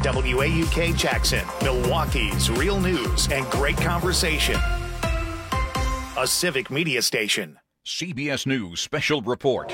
WAUK Jackson, Milwaukee's real news and great conversation. A Civic Media station. CBS News Special Report.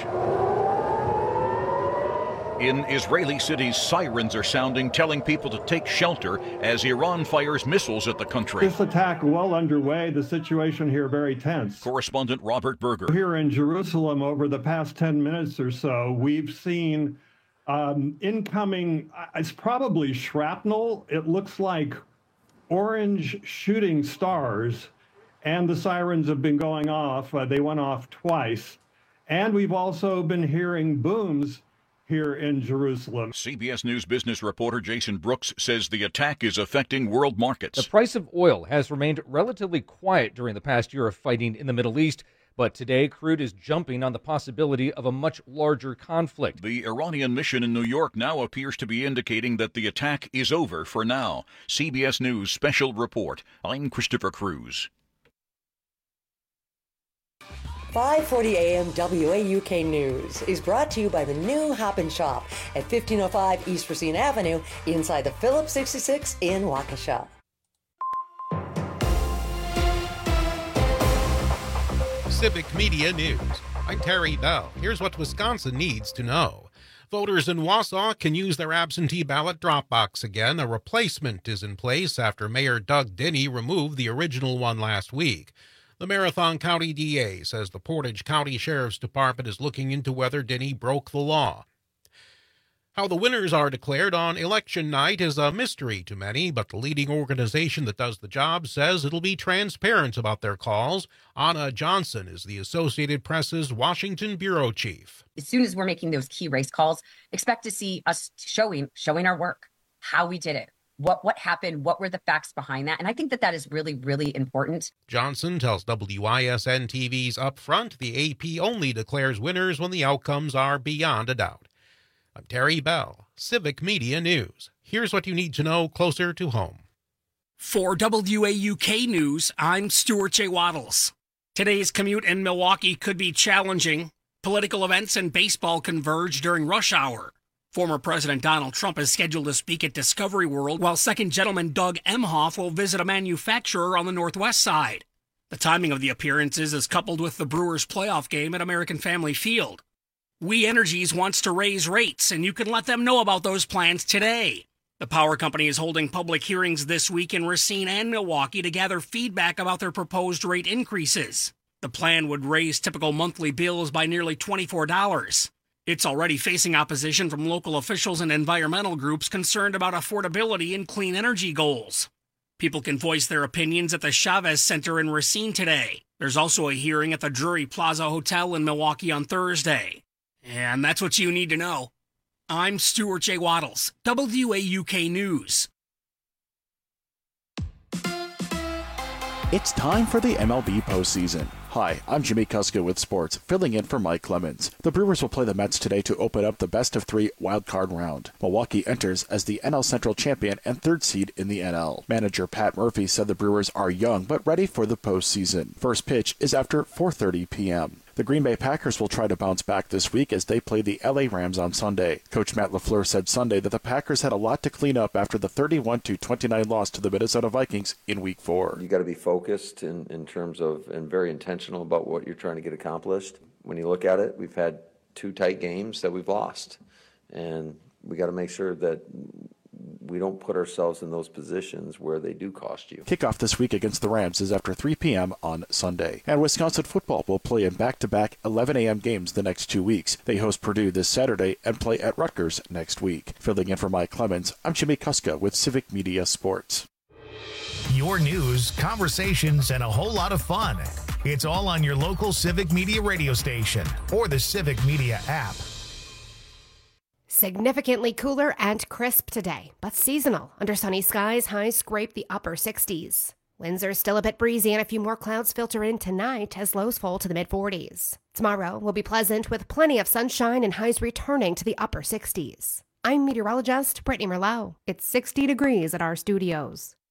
In Israeli cities, sirens are sounding, telling people to take shelter as Iran fires missiles at the country. This attack well underway. The situation here very tense. Correspondent Robert Berger. Here in Jerusalem, over the past 10 minutes or so, we've seen incoming, it's probably shrapnel. It looks like orange shooting stars, and the sirens have been going off. They went off twice. And we've also been hearing booms here in Jerusalem. CBS News business reporter Jason Brooks says the attack is affecting world markets. The price of oil has remained relatively quiet during the past year of fighting in the Middle East, but today crude is jumping on the possibility of a much larger conflict. The Iranian mission in New York now appears to be indicating that the attack is over for now. CBS News Special Report. I'm Christopher Cruz. 5:40 a.m. WAUK News is brought to you by the new Hop and Shop at 1505 East Racine Avenue inside the Phillips 66 in Waukesha. Civic Media News. I'm Terry Bell. Here's what Wisconsin needs to know. Voters in Wausau can use their absentee ballot drop box again. A replacement is in place after Mayor Doug Denny removed the original one last week. The Marathon County DA says the Portage County Sheriff's Department is looking into whether Denny broke the law. How the winners are declared on election night is a mystery to many, but the leading organization that does the job says it'll be transparent about their calls. Anna Johnson is the Associated Press's Washington bureau chief. As soon as we're making those key race calls, expect to see us showing our work, how we did it. What happened? What were the facts behind that? And I think that is really, really important. Johnson tells WISN TV's Upfront the AP only declares winners when the outcomes are beyond a doubt. I'm Terry Bell, Civic Media News. Here's what you need to know closer to home. For WAUK News, I'm Stuart J. Waddles. Today's commute in Milwaukee could be challenging. Political events and baseball converge during rush hour. Former President Donald Trump is scheduled to speak at Discovery World, while Second Gentleman Doug Emhoff will visit a manufacturer on the Northwest side. The timing of the appearances is coupled with the Brewers' playoff game at American Family Field. We Energies wants to raise rates, and you can let them know about those plans today. The power company is holding public hearings this week in Racine and Milwaukee to gather feedback about their proposed rate increases. The plan would raise typical monthly bills by nearly $24. It's already facing opposition from local officials and environmental groups concerned about affordability and clean energy goals. People can voice their opinions at the Chavez Center in Racine today. There's also a hearing at the Drury Plaza Hotel in Milwaukee on Thursday. And that's what you need to know. I'm Stuart J. Waddles, WAUK News. It's time for the MLB postseason. Hi, I'm Jimmy Kuska with sports, filling in for Mike Clemens. The Brewers will play the Mets today to open up the best-of-3 wildcard round. Milwaukee enters as the NL Central champion and third seed in the NL. Manager Pat Murphy said the Brewers are young but ready for the postseason. First pitch is after 4:30 p.m. The Green Bay Packers will try to bounce back this week as they play the LA Rams on Sunday. Coach Matt LaFleur said Sunday that the Packers had a lot to clean up after the 31-29 loss to the Minnesota Vikings in Week 4. You got to be focused in terms of, and very intentional about what you're trying to get accomplished. When you look at it, we've had 2 tight games that we've lost, and we got to make sure that we don't put ourselves in those positions where they do cost you. Kickoff this week against the Rams is after 3 p.m. on Sunday. And Wisconsin football will play in back-to-back 11 a.m. games the next 2 weeks. They host Purdue this Saturday and play at Rutgers next week. Filling in for Mike Clemens, I'm Jimmy Kuska with Civic Media Sports. Your news, conversations, and a whole lot of fun. It's all on your local Civic Media radio station or the Civic Media app. Significantly cooler and crisp today, but seasonal. Under sunny skies, highs scrape the upper 60s. Winds are still a bit breezy and a few more clouds filter in tonight as lows fall to the mid-40s. Tomorrow will be pleasant with plenty of sunshine and highs returning to the upper 60s. I'm meteorologist Brittany Merlot. It's 60 degrees at our studios.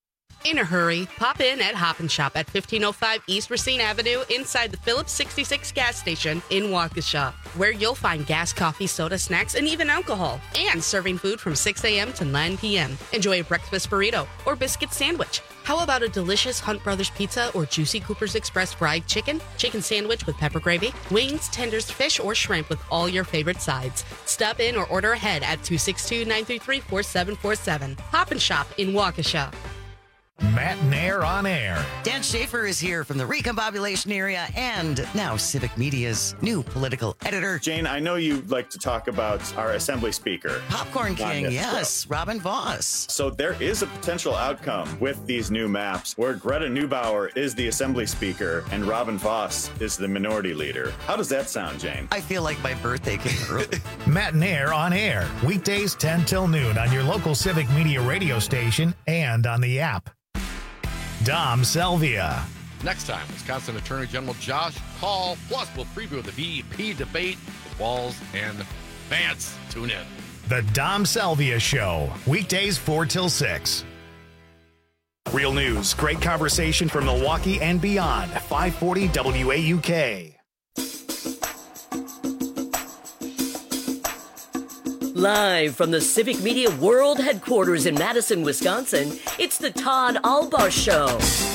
In a hurry, pop in at Hop and Shop at 1505 East Racine Avenue inside the Phillips 66 gas station in Waukesha, where you'll find gas, coffee, soda, snacks, and even alcohol. And serving food from 6 a.m. to 9 p.m. Enjoy a breakfast burrito or biscuit sandwich. How about a delicious Hunt Brothers pizza or juicy Cooper's Express fried chicken sandwich with pepper gravy, wings, tenders, fish, or shrimp with all your favorite sides? Stop in or order ahead at 262-933-4747. Hop and Shop in Waukesha. Matt Nair on air. Dan Schaefer is here from the Recombobulation area and now Civic Media's new political editor. Jane, I know you like to talk about our Assembly Speaker. Popcorn King, yes, Robin Vos. So there is a potential outcome with these new maps where Greta Neubauer is the Assembly Speaker and Robin Vos is the Minority Leader. How does that sound, Jane? I feel like my birthday came early. Matt Nair on air. Weekdays 10 till noon on your local Civic Media radio station and on the app. Dom Selvia. Next time, Wisconsin Attorney General Josh Hall. Plus, we'll preview the VP debate with Walz and Vance. Tune in. The Dom Selvia Show. Weekdays 4 till 6. Real news, great conversation from Milwaukee and beyond. 540 WAUK. Live from the Civic Media World Headquarters in Madison, Wisconsin, it's the Todd Albaugh Show.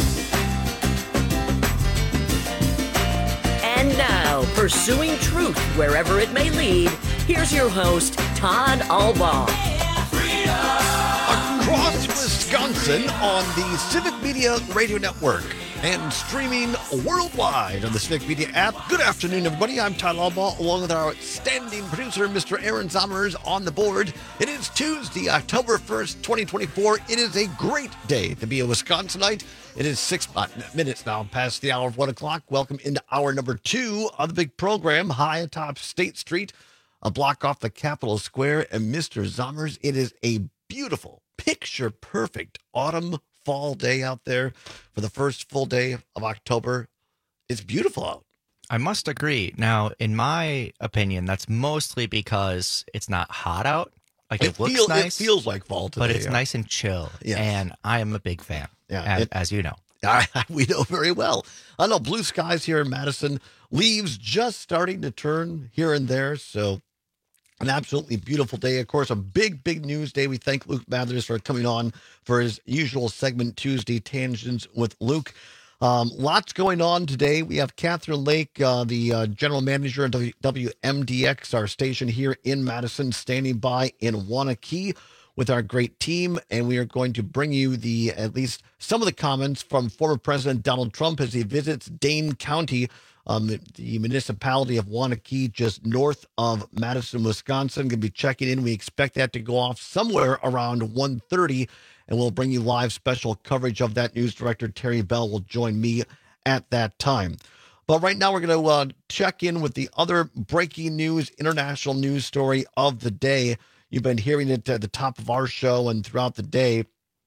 And now, pursuing truth wherever it may lead, here's your host, Todd Albaugh. Across Wisconsin on the Civic Media Radio Network and streaming worldwide on the Civic Media app. Good afternoon, everybody. I'm Todd Albaugh, along with our outstanding producer, Mr. Aaron Zommers, on the board. It is Tuesday, October 1st, 2024. It is a great day to be a Wisconsinite. It is 6 minutes now past the hour of 1 o'clock. Welcome into hour number 2 of the big program, high atop State Street, a block off the Capitol Square. And Mr. Zommers, it is a beautiful, picture-perfect autumn fall day out there for the first full day of October. It's beautiful out. I must agree. Now, in my opinion, that's mostly because it's not hot out. Like it looks nice. It feels like fall today. But it's nice and chill. Yes. And I am a big fan, as you know. We know very well. I know blue skies here in Madison. Leaves just starting to turn here and there. So an absolutely beautiful day. Of course, a big, big news day. We thank Luke Mathers for coming on for his usual segment, Tuesday Tangents with Luke. Lots going on today. We have Catherine Lake, the general manager of WMDX, our station here in Madison, standing by in Waunakee with our great team. And we are going to bring you at least some of the comments from former President Donald Trump as he visits Dane County, the municipality of Waunakee, just north of Madison, Wisconsin. Going to be checking in. We expect that to go off somewhere around 1:30, and we'll bring you live special coverage of that. News director Terry Bell will join me at that time. But right now, we're going to check in with the other breaking news, international news story of the day. You've been hearing it at the top of our show and throughout the day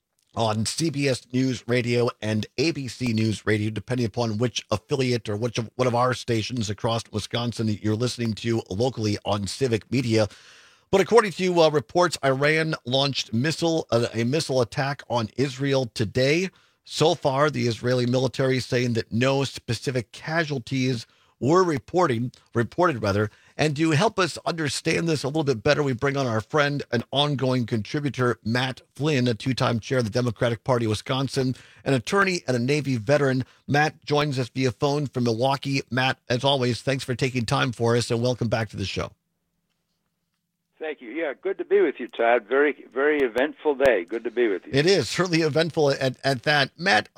on CBS News Radio and ABC News Radio, depending upon which affiliate or one of our stations across Wisconsin that you're listening to locally on Civic Media. But according to reports, Iran launched a missile attack on Israel today. So far, the Israeli military is saying that no specific casualties were reported. And to help us understand this a little bit better, we bring on our friend and ongoing contributor, Matt Flynn, a two-time chair of the Democratic Party of Wisconsin, an attorney and a Navy veteran. Matt joins us via phone from Milwaukee. Matt, as always, thanks for taking time for us, and welcome back to the show. Thank you. Yeah, good to be with you, Todd. Very, very eventful day. Good to be with you. It is certainly eventful at that. Matt,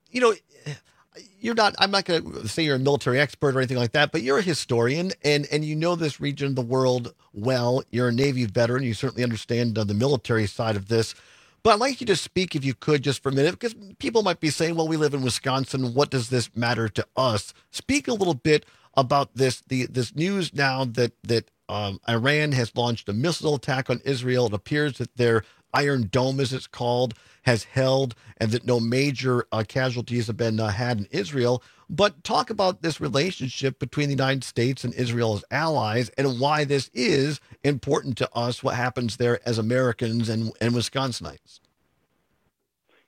you're not, I'm not going to say you're a military expert or anything like that, but you're a historian and you know this region of the world well. You're a Navy veteran. You certainly understand the military side of this. But I'd like you to speak, if you could, just for a minute, because people might be saying, well, we live in Wisconsin. What does this matter to us? Speak a little bit about this news now that Iran has launched a missile attack on Israel. It appears that their Iron Dome, as it's called, has held, and that no major casualties have been had in Israel. But talk about this relationship between the United States and Israel as allies, and why this is important to us, what happens there as Americans and Wisconsinites.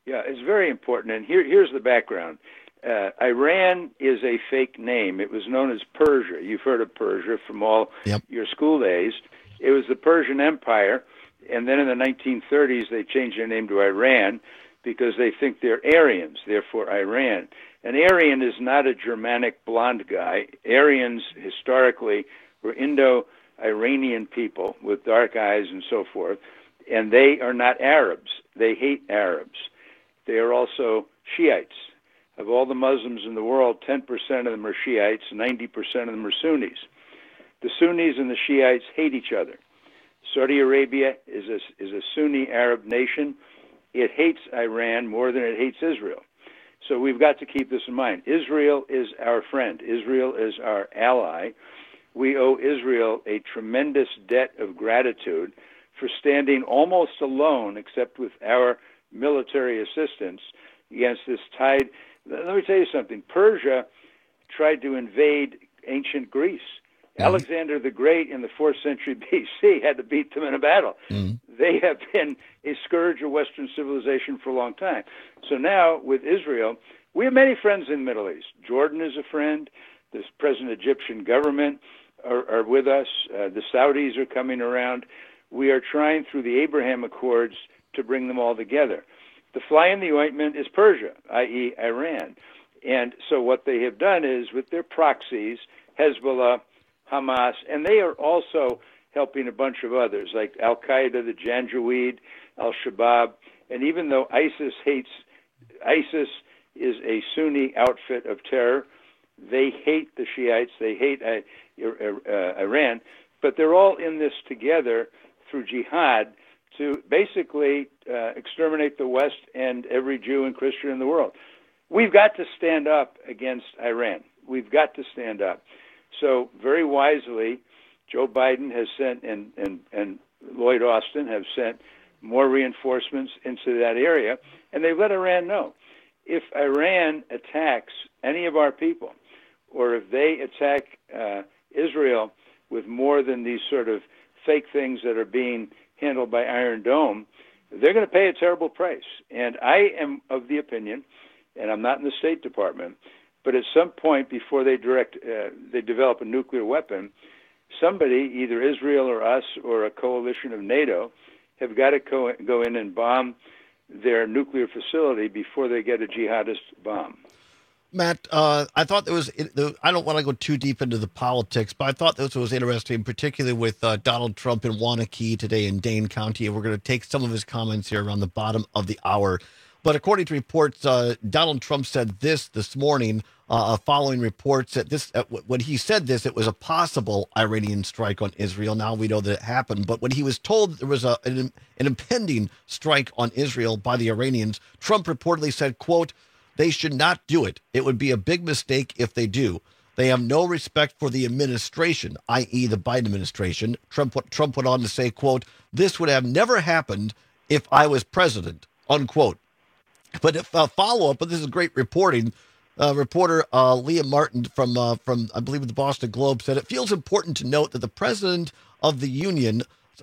Yeah, it's very important. And here's the background. Iran is a fake name. It was known as Persia. You've heard of Persia from all your school days. It was the Persian Empire, and then in the 1930s they changed their name to Iran because they think they're Aryans, therefore Iran. An Aryan is not a Germanic blonde guy. Aryans historically were Indo-Iranian people with dark eyes and so forth, and they are not Arabs. They hate Arabs. They are also Shiites. Of all the Muslims in the world, 10% of them are Shiites, 90% of them are Sunnis. The Sunnis and the Shiites hate each other. Saudi Arabia is a Sunni Arab nation. It hates Iran more than it hates Israel. So we've got to keep this in mind. Israel is our friend. Israel is our ally. We owe Israel a tremendous debt of gratitude for standing almost alone, except with our military assistance, against this tide. Let me tell you something. Persia tried to invade ancient Greece. Alexander the Great in the 4th century BC had to beat them in a battle. They have been a scourge of Western civilization for a long time. So now with Israel, we have many friends in the Middle East. Jordan is a friend. The present Egyptian government are with us. The Saudis are coming around. We are trying through the Abraham Accords to bring them all together. The fly in the ointment is Persia, i.e. Iran. And so what they have done is with their proxies, Hezbollah, Hamas, and they are also helping a bunch of others like Al-Qaeda, the Janjaweed, Al-Shabaab, and even though ISIS is a Sunni outfit of terror, they hate the Shiites, they hate Iran, but they're all in this together through jihad to basically exterminate the West and every Jew and Christian in the world. We've got to stand up against Iran. We've got to stand up. So very wisely, Joe Biden has sent and Lloyd Austin have sent more reinforcements into that area, and they've let Iran know. If Iran attacks any of our people, or if they attack Israel with more than these sort of fake things that are being handled by Iron Dome, they're going to pay a terrible price. And I am of the opinion, and I'm not in the State Department, but at some point before they develop a nuclear weapon, somebody, either Israel or us or a coalition of NATO, have got to go in and bomb their nuclear facility before they get a jihadist bomb. Matt, I thought there was, I don't want to go too deep into the politics, but I thought this was interesting, particularly with Donald Trump in Waunakee today in Dane County. And we're going to take some of his comments here around the bottom of the hour. But according to reports, Donald Trump said this morning, following reports that when he said this, it was a possible Iranian strike on Israel. Now we know that it happened. But when he was told there was an impending strike on Israel by the Iranians, Trump reportedly said, quote, "They should not do it. It would be a big mistake if they do. They have no respect for the administration," i.e. the Biden administration. Trump went on to say, quote, "This would have never happened if I was president," unquote. But if follow-up, but this is great reporting, reporter Liam Martin from I believe the Boston Globe said, "It feels important to note that the president of the union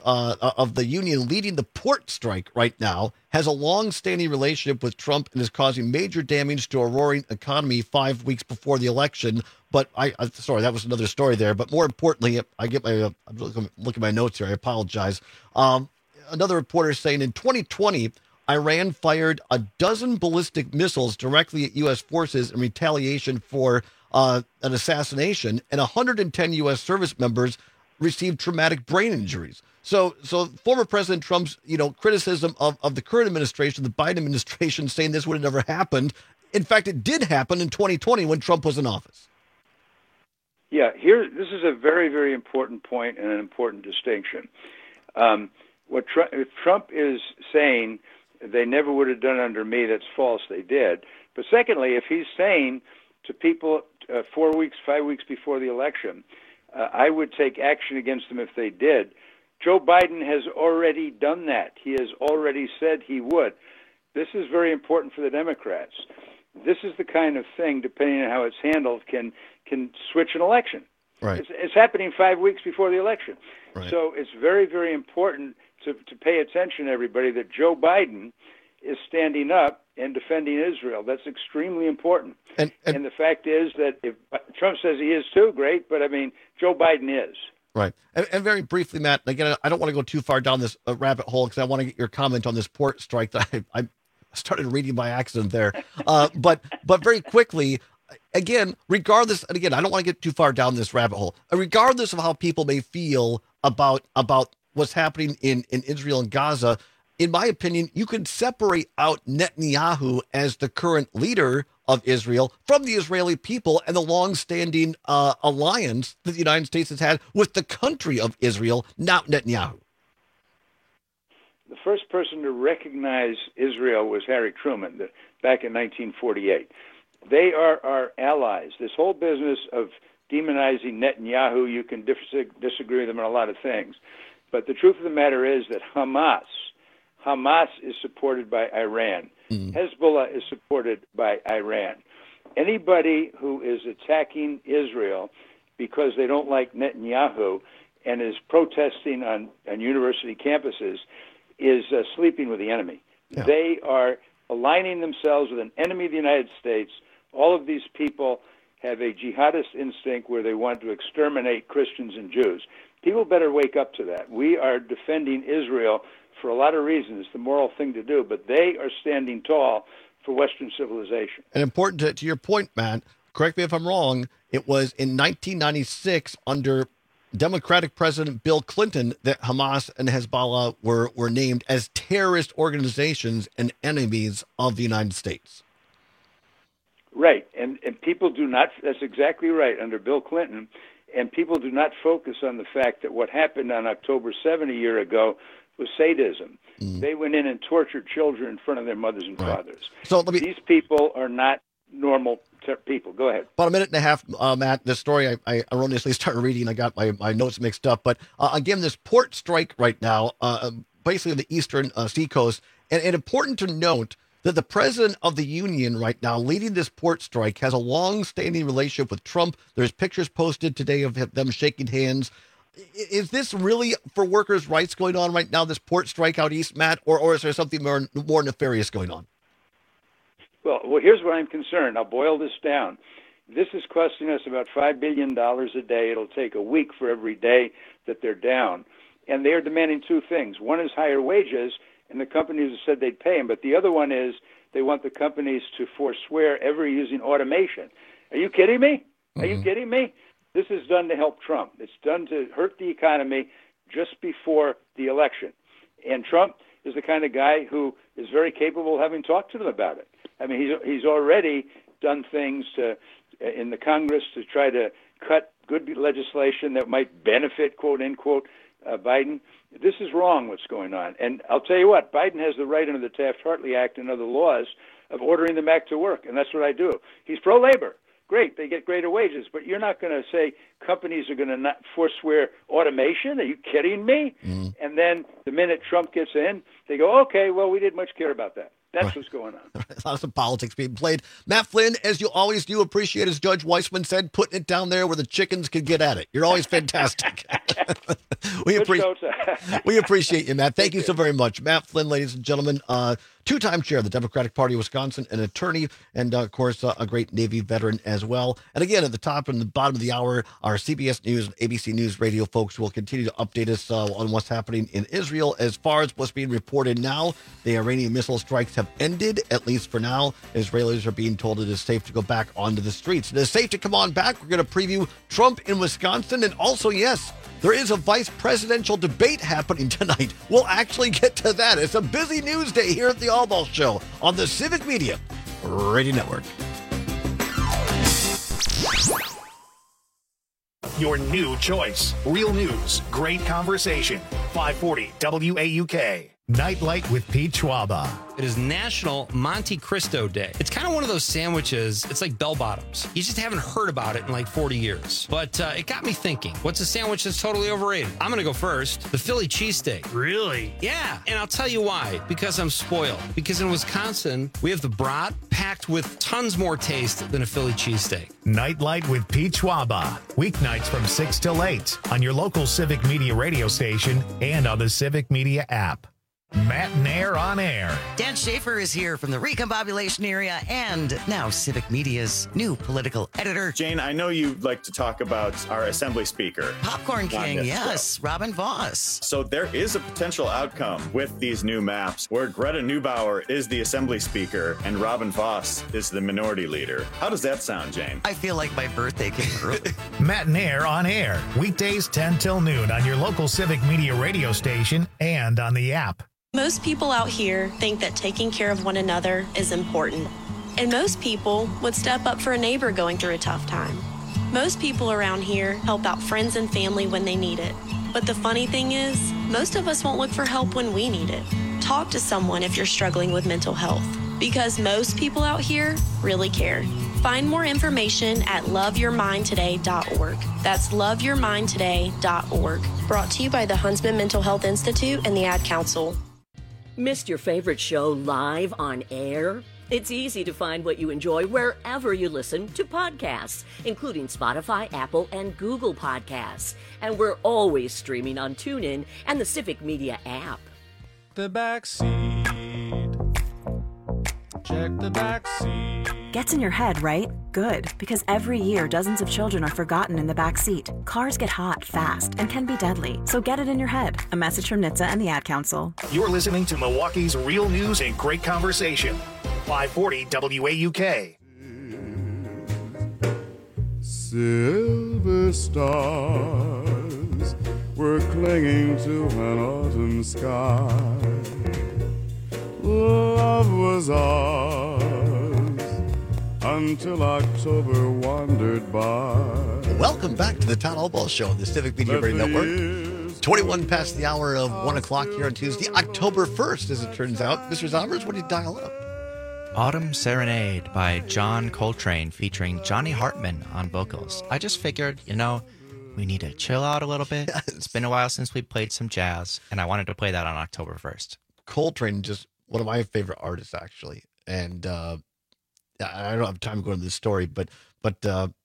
leading the port strike right now has a long-standing relationship with Trump and is causing major damage to a roaring economy 5 weeks before the election." But sorry, that was another story there. But more importantly, I'm looking at my notes here. I apologize. Another reporter saying in 2020, Iran fired a dozen ballistic missiles directly at U.S. forces in retaliation for an assassination, and 110 U.S. service members received traumatic brain injuries. So former President Trump's, criticism of the current administration, the Biden administration, saying this would have never happened. In fact, it did happen in 2020 when Trump was in office. Yeah, this is a very, very important point and an important distinction. What Trump is saying, they never would have done under me, that's false, they did. But secondly, if he's saying to people 4 weeks, 5 weeks before the election, I would take action against them if they did, Joe Biden has already done that. He has already said he would. This is very important for the Democrats. This is the kind of thing, depending on how it's handled, can switch an election. Right. It's happening 5 weeks before the election. Right. So it's very, very important to pay attention, everybody, that Joe Biden is standing up and defending Israel. That's extremely important. And the fact is that if Trump says he is too, great, but I mean, Joe Biden is. Right. And very briefly, Matt, again, I don't want to go too far down this rabbit hole because I want to get your comment on this port strike that I started reading by accident there. But very quickly, again, regardless, and again, I don't want to get too far down this rabbit hole, regardless of how people may feel about what's happening in Israel and Gaza, in my opinion, you can separate out Netanyahu as the current leader of Israel from the Israeli people and the long-standing alliance that the United States has had with the country of Israel, not Netanyahu. The first person to recognize Israel was Harry Truman back in 1948. They are our allies. This whole business of demonizing Netanyahu, you can disagree with them on a lot of things. But the truth of the matter is that Hamas is supported by Iran. Hezbollah is supported by Iran. Anybody who is attacking Israel because they don't like Netanyahu and is protesting on university campuses is sleeping with the enemy. Yeah. They are aligning themselves with an enemy of the United States. All of these people have a jihadist instinct where they want to exterminate Christians and Jews. People better wake up to that. We are defending Israel for a lot of reasons. It's the moral thing to do, but they are standing tall for Western civilization. And important to your point, Matt, correct me if I'm wrong, it was in 1996 under Democratic President Bill Clinton that Hamas and Hezbollah were named as terrorist organizations and enemies of the United States. Right. And people do not, that's exactly right, under Bill Clinton, and people do not focus on the fact that what happened on October 7 a year ago was sadism. They went in and tortured children in front of their mothers and fathers. So these people are not normal people. Go ahead. About a minute and a half, Matt. This story I erroneously started reading. I got my notes mixed up. But again, this port strike right now, basically on the eastern seacoast, and important to note that the president of the union right now leading this port strike has a long-standing relationship with Trump. There's pictures posted today of them shaking hands. Is this really for workers' rights going on right now, this port strike out east, Matt, or is there something more nefarious going on? Well, here's where I'm concerned. I'll boil this down. This is costing us about $5 billion a day. It'll take a week for every day that they're down. And they're demanding two things. One is higher wages, and the companies have said they'd pay them. But the other one is they want the companies to forswear ever using automation. Are you kidding me? Are you kidding me? This is done to help Trump. It's done to hurt the economy just before the election. And Trump is the kind of guy who is very capable of having talked to them about it. I mean, he's already done things in the Congress to try to cut good legislation that might benefit, quote, unquote, Biden. This is wrong, what's going on. And I'll tell you what, Biden has the right under the Taft-Hartley Act and other laws of ordering them back to work, and that's what I do. He's pro-labor. Great, they get greater wages, but you're not going to say companies are going to not forswear automation. Are you kidding me? And then the minute Trump gets in, they go, okay, well, we didn't much care about that. That's what's going on. Lots of politics being played. Matt Flynn, as you always do, appreciate, as Judge Weissman said, putting it down there where the chickens could get at it. You're always fantastic. We appreciate you, Matt. Thank you so very much. Matt Flynn, ladies and gentlemen, two-time chair of the Democratic Party of Wisconsin, an attorney, and, of course, a great Navy veteran as well. And again, at the top and the bottom of the hour, our CBS News and ABC News Radio folks will continue to update us on what's happening in Israel. As far as what's being reported now, the Iranian missile strikes have ended, at least for now. Israelis are being told it is safe to go back onto the streets. It is safe to come on back. We're going to preview Trump in Wisconsin, and also, yes, there is a vice presidential debate happening tonight. We'll actually get to that. It's a busy news day here at the Allball Show on the Civic Media Radio Network. Your new choice. Real news, great conversation. 540 WAUK. Nightlight with Pete Schwaba. It is National Monte Cristo Day. It's kind of one of those sandwiches, it's like bell bottoms. You just haven't heard about it in like 40 years. But it got me thinking, what's a sandwich that's totally overrated? I'm going to go first. The Philly cheesesteak. Really? Yeah. And I'll tell you why. Because I'm spoiled. Because in Wisconsin, we have the brat packed with tons more taste than a Philly cheesesteak. Nightlight with Pete Schwaba. Weeknights from 6 till 8 on your local Civic Media radio station and on the Civic Media app. Matt Nair on air. Dan Schaefer is here from the Recombobulation area and now Civic Media's new political editor. Jane, I know you like to talk about our Assembly Speaker. Popcorn King, yes, Robin Voss. So there is a potential outcome with these new maps where Greta Neubauer is the Assembly Speaker and Robin Voss is the Minority Leader. How does that sound, Jane? I feel like my birthday came early. Matt Nair on air. Weekdays 10 till noon on your local Civic Media radio station and on the app. Most people out here think that taking care of one another is important. And most people would step up for a neighbor going through a tough time. Most people around here help out friends and family when they need it. But the funny thing is, most of us won't look for help when we need it. Talk to someone if you're struggling with mental health, because most people out here really care. Find more information at loveyourmindtoday.org. That's loveyourmindtoday.org. Brought to you by the Huntsman Mental Health Institute and the Ad Council. Missed your favorite show live on air? It's easy to find what you enjoy wherever you listen to podcasts, including Spotify, Apple, and Google Podcasts. And we're always streaming on TuneIn and the Civic Media app. The backseat. Check the backseat. Gets in your head, right? Good, because every year dozens of children are forgotten in the back seat. Cars get hot fast and can be deadly, so get it in your head. A message from NHTSA and the Ad Council. You're listening to Milwaukee's Real News and Great Conversation. 540 WAUK. Silver stars were clinging to an autumn sky. Love was ours until October wandered by. Welcome back to the Todd Albaugh Show on the Civic Media Radio Network. 21 past the hour of 1 o'clock here on Tuesday, October 1st, as it turns out. Mr. Zombers, what did you dial up? Autumn Serenade by John Coltrane featuring Johnny Hartman on vocals. I just figured, we need to chill out a little bit. Yes. It's been a while since we played some jazz, and I wanted to play that on October 1st. Coltrane, just one of my favorite artists, actually. And I don't have time to go into this story, but Barack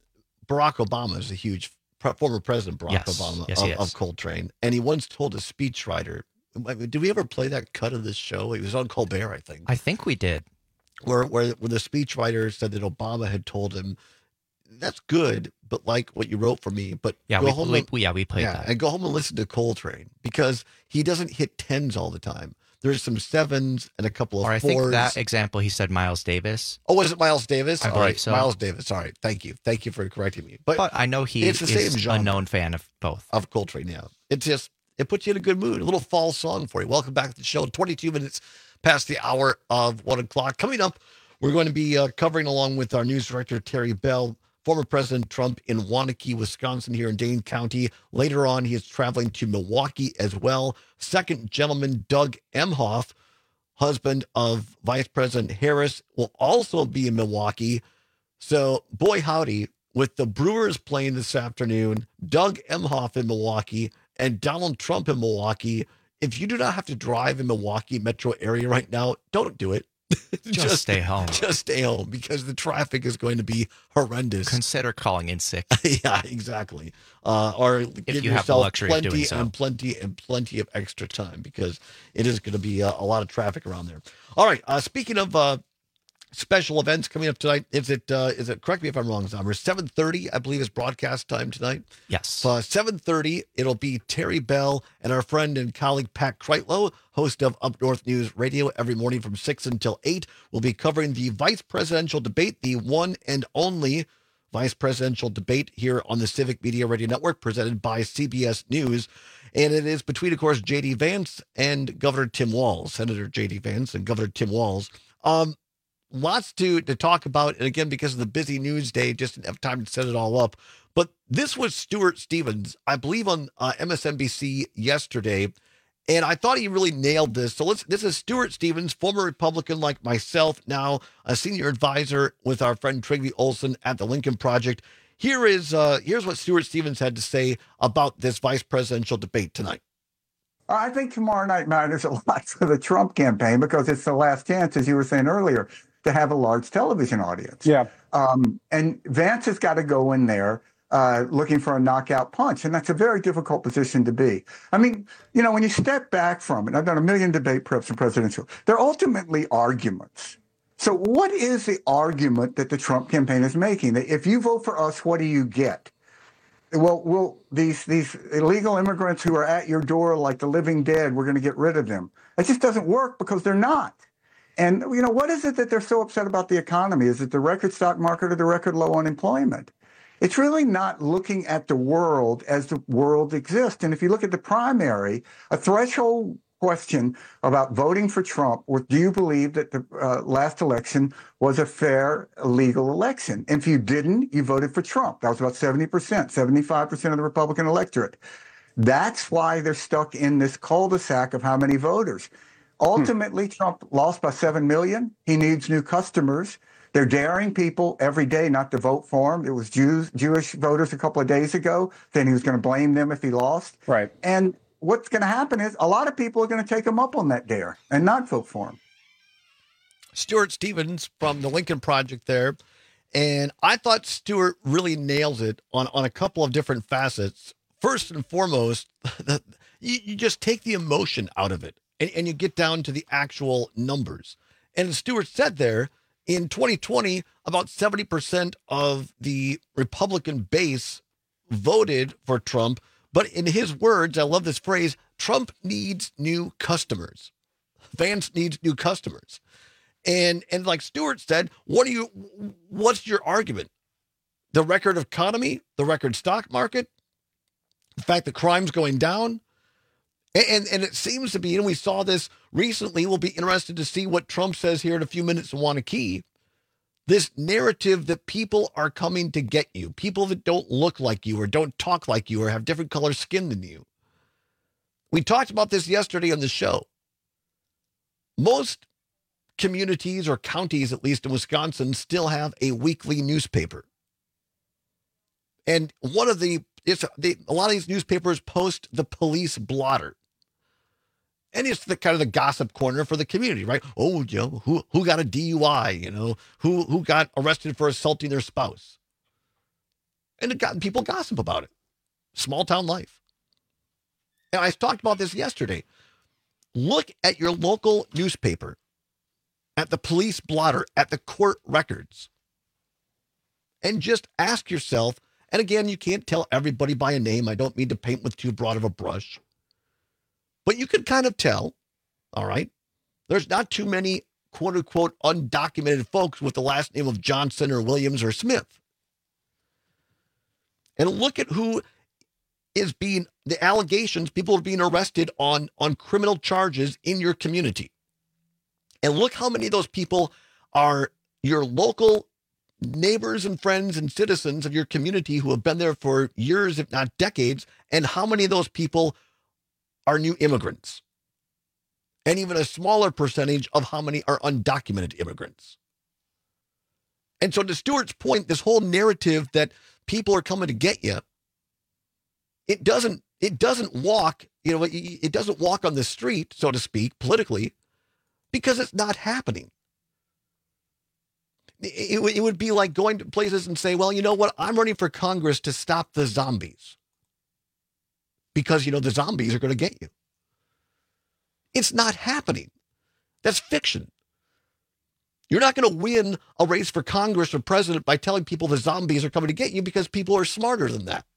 Obama is a huge former President Barack Obama of Coltrane. And he once told a speechwriter, did we ever play that cut of this show? It was on Colbert, I think. I think we did. Where the speechwriter said that Obama had told him, that's good, but like what you wrote for me. But we played that. And go home and listen to Coltrane, because he doesn't hit 10s all the time. There's some 7s and a couple of 4s. I think that example, he said Miles Davis. Oh, was it Miles Davis? I believe so. Miles Davis. All right. Thank you. Thank you for correcting me. But I know he is a known fan of both. Of Coltrane, yeah. It puts you in a good mood. A little fall song for you. Welcome back to the show. 22 minutes past the hour of 1 o'clock. Coming up, we're going to be covering, along with our news director, Terry Bell, former President Trump in Waunakee, Wisconsin, here in Dane County. Later on, he is traveling to Milwaukee as well. Second gentleman, Doug Emhoff, husband of Vice President Harris, will also be in Milwaukee. So, boy howdy, with the Brewers playing this afternoon, Doug Emhoff in Milwaukee, and Donald Trump in Milwaukee. If you do not have to drive in Milwaukee metro area right now, don't do it. Just stay home. Just stay home, because the traffic is going to be horrendous. Consider calling in sick. Yeah, exactly. Or give yourself plenty of extra time, because it is going to be a lot of traffic around there. All right. Speaking of special events coming up tonight, is it correct me if I'm wrong, Zombers, 7:30 I believe is broadcast time tonight. Yes. 7:30 it'll be Terry Bell and our friend and colleague Pat Kreitlow, host of Up North News Radio, every morning from 6 until 8. We'll be covering the vice presidential debate, the one and only vice presidential debate here on the Civic Media Radio Network, presented by CBS News. And it is between, of course, J.D. Vance and Governor Tim Walz, Senator J.D. Vance and Governor Tim Walz. Lots to talk about, and again, because of the busy news day, just didn't have time to set it all up. But this was Stuart Stevens, I believe, on MSNBC yesterday, and I thought he really nailed this. So this is Stuart Stevens, former Republican like myself, now a senior advisor with our friend Trygve Olsen at the Lincoln Project. Here's what Stuart Stevens had to say about this vice presidential debate tonight. I think tomorrow night matters a lot for the Trump campaign, because it's the last chance, as you were saying earlier, to have a large television audience. Yeah. And Vance has got to go in there looking for a knockout punch. And that's a very difficult position to be. I mean, when you step back from it, I've done a million debate preps and presidential, they're ultimately arguments. So what is the argument that the Trump campaign is making? That if you vote for us, what do you get? Well, these illegal immigrants who are at your door like the living dead, we're going to get rid of them. It just doesn't work because they're not. And, what is it that they're so upset about the economy? Is it the record stock market or the record low unemployment? It's really not looking at the world as the world exists. And if you look at the primary, a threshold question about voting for Trump was, do you believe that the last election was a fair, legal election? And if you didn't, you voted for Trump. That was about 70%, 75% of the Republican electorate. That's why they're stuck in this cul-de-sac of how many voters. Ultimately, Trump lost by 7 million. He needs new customers. They're daring people every day not to vote for him. It was Jewish voters a couple of days ago, saying he was going to blame them if he lost. Right. And what's going to happen is a lot of people are going to take him up on that dare and not vote for him. Stuart Stevens from the Lincoln Project there. And I thought Stuart really nails it on a couple of different facets. First and foremost, you just take the emotion out of it and you get down to the actual numbers. And as Stuart said there, in 2020, about 70% of the Republican base voted for Trump. But in his words, I love this phrase, Trump needs new customers. Vance needs new customers. And like Stuart said, what's your argument? The record economy, the record stock market, the fact that crime's going down. And it seems to be, and we saw this recently, we'll be interested to see what Trump says here in a few minutes in Wanakee. This narrative that people are coming to get you, people that don't look like you or don't talk like you or have different color skin than you. We talked about this yesterday on the show. Most communities or counties, at least in Wisconsin, still have a weekly newspaper. And a lot of these newspapers post the police blotter. And it's the kind of the gossip corner for the community, right? Oh, who got a DUI, who got arrested for assaulting their spouse. And people gossip about it. Small town life. And I talked about this yesterday. Look at your local newspaper, at the police blotter, at the court records, and just ask yourself, and again, you can't tell everybody by a name. I don't mean to paint with too broad of a brush. But you can kind of tell, all right, there's not too many, quote unquote, undocumented folks with the last name of Johnson or Williams or Smith. And look at who is being, the allegations, people are being arrested on criminal charges in your community. And look how many of those people are your local neighbors and friends and citizens of your community who have been there for years, if not decades, and how many of those people are new immigrants, and even a smaller percentage of how many are undocumented immigrants. And so to Stuart's point, this whole narrative that people are coming to get you, it doesn't walk, it doesn't walk on the street, so to speak, politically, because it's not happening. It would be like going to places and say, well, you know what? I'm running for Congress to stop the zombies. Because, the zombies are going to get you. It's not happening. That's fiction. You're not going to win a race for Congress or president by telling people the zombies are coming to get you, because people are smarter than that.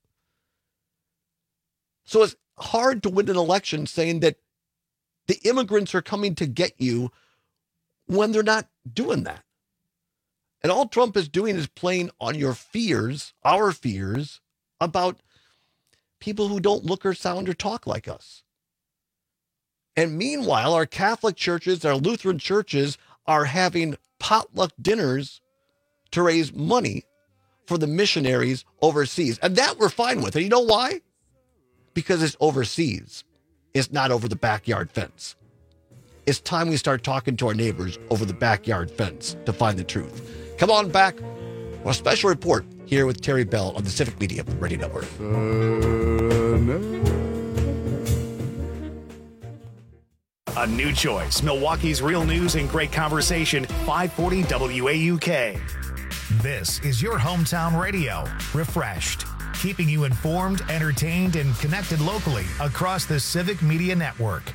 So it's hard to win an election saying that the immigrants are coming to get you when they're not doing that. And all Trump is doing is playing on your fears, our fears, about people who don't look or sound or talk like us. And meanwhile, our Catholic churches, our Lutheran churches are having potluck dinners to raise money for the missionaries overseas. And that we're fine with. And you know why? Because it's overseas. It's not over the backyard fence. It's time we start talking to our neighbors over the backyard fence to find the truth. Come on back for a special report here with Terry Bell on the Civic Media Radio Network. A new choice. Milwaukee's real news and great conversation. 540 WAUK. This is your hometown radio. Refreshed. keeping you informed, entertained, and connected locally across the Civic Media Network.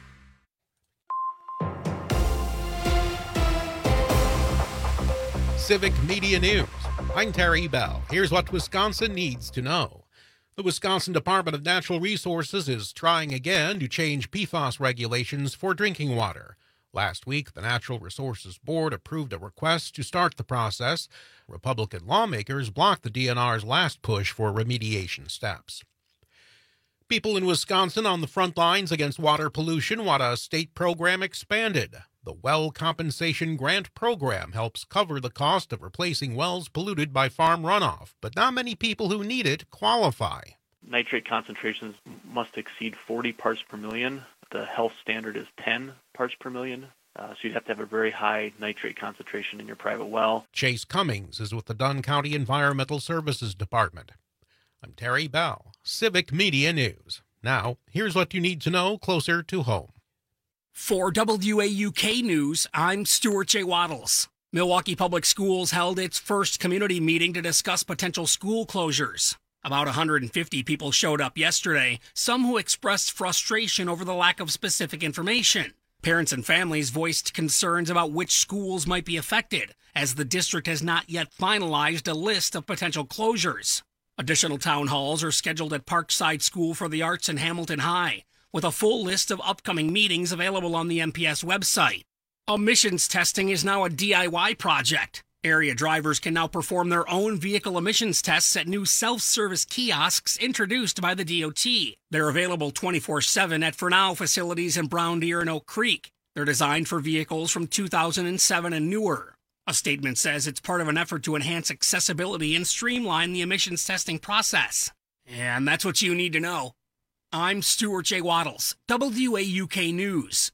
Civic Media News. I'm Terry Bell. Here's what Wisconsin needs to know. The Wisconsin Department of Natural Resources is trying again to change PFAS regulations for drinking water. Last week, the Natural Resources Board approved a request to start the process. Republican lawmakers blocked the DNR's last push for remediation steps. People in Wisconsin on the front lines against water pollution want a state program expanded. The Well Compensation Grant Program helps cover the cost of replacing wells polluted by farm runoff, but not many people who need it qualify. Nitrate concentrations must exceed 40 parts per million. The health standard is 10 parts per million. So you'd have to have a very high nitrate concentration in your private well. Chase Cummings is with the Dunn County Environmental Services Department. I'm Terry Bell, Civic Media News. Now, here's what you need to know closer to home. For WAUK News, I'm Stuart J. Waddles. Milwaukee Public Schools held its first community meeting to discuss potential school closures. About 150 people showed up yesterday, some who expressed frustration over the lack of specific information. Parents and families voiced concerns about which schools might be affected, as the district has not yet finalized a list of potential closures. Additional town halls are scheduled at Parkside School for the Arts and Hamilton High, with a full list of upcoming meetings available on the MPS website. Emissions testing is now a DIY project. Area drivers can now perform their own vehicle emissions tests at new self-service kiosks introduced by the DOT. They're available 24/7 at Fernao facilities in Brown Deer and Oak Creek. They're designed for vehicles from 2007 and newer. A statement says it's part of an effort to enhance accessibility and streamline the emissions testing process. And that's what you need to know. I'm Stuart J. Waddles, WAUK News.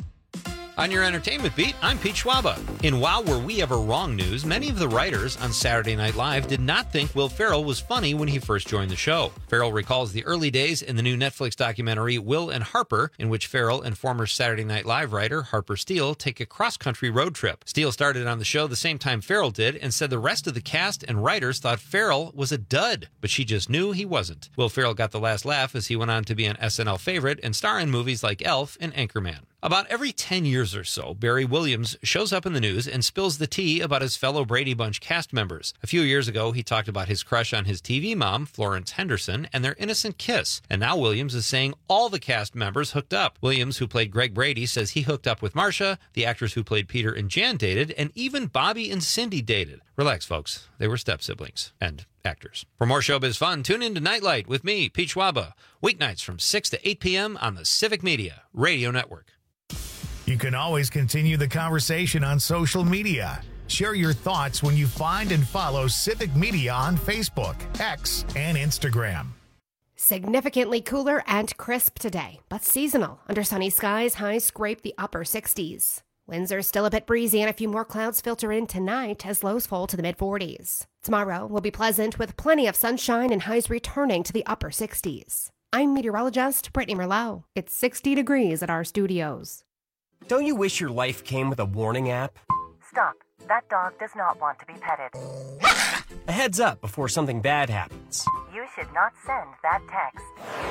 On your entertainment beat, I'm Pete Schwaba. In Wow Were We Ever Wrong news, many of the writers on Saturday Night Live did not think Will Ferrell was funny when he first joined the show. Ferrell recalls the early days in the new Netflix documentary Will and Harper, in which Ferrell and former Saturday Night Live writer Harper Steele take a cross-country road trip. Steele started on the show the same time Ferrell did and said the rest of the cast and writers thought Ferrell was a dud, but she just knew he wasn't. Will Ferrell got the last laugh as he went on to be an SNL favorite and star in movies like Elf and Anchorman. About every 10 years or so, Barry Williams shows up in the news and spills the tea about his fellow Brady Bunch cast members. A few years ago, he talked about his crush on his TV mom, Florence Henderson, and their innocent kiss. And now Williams is saying all the cast members hooked up. Williams, who played Greg Brady, says he hooked up with Marcia, the actors who played Peter and Jan dated, and even Bobby and Cindy dated. Relax, folks. They were step-siblings and actors. For more showbiz fun, tune in to Nightlight with me, Pete Schwaba, weeknights from 6 to 8 p.m. on the Civic Media Radio Network. You can always continue the conversation on social media. Share your thoughts when you find and follow Civic Media on Facebook, X, and Instagram. Significantly cooler and crisp today, but seasonal. Under sunny skies, highs scrape the upper 60s. Winds are still a bit breezy and a few more clouds filter in tonight as lows fall to the mid-40s. Tomorrow will be pleasant with plenty of sunshine and highs returning to the upper 60s. I'm meteorologist Brittany Merlot. It's 60 degrees at our studios. Don't you wish your life came with a warning app? Stop. That dog does not want to be petted. A heads up before something bad happens. You should not send that text.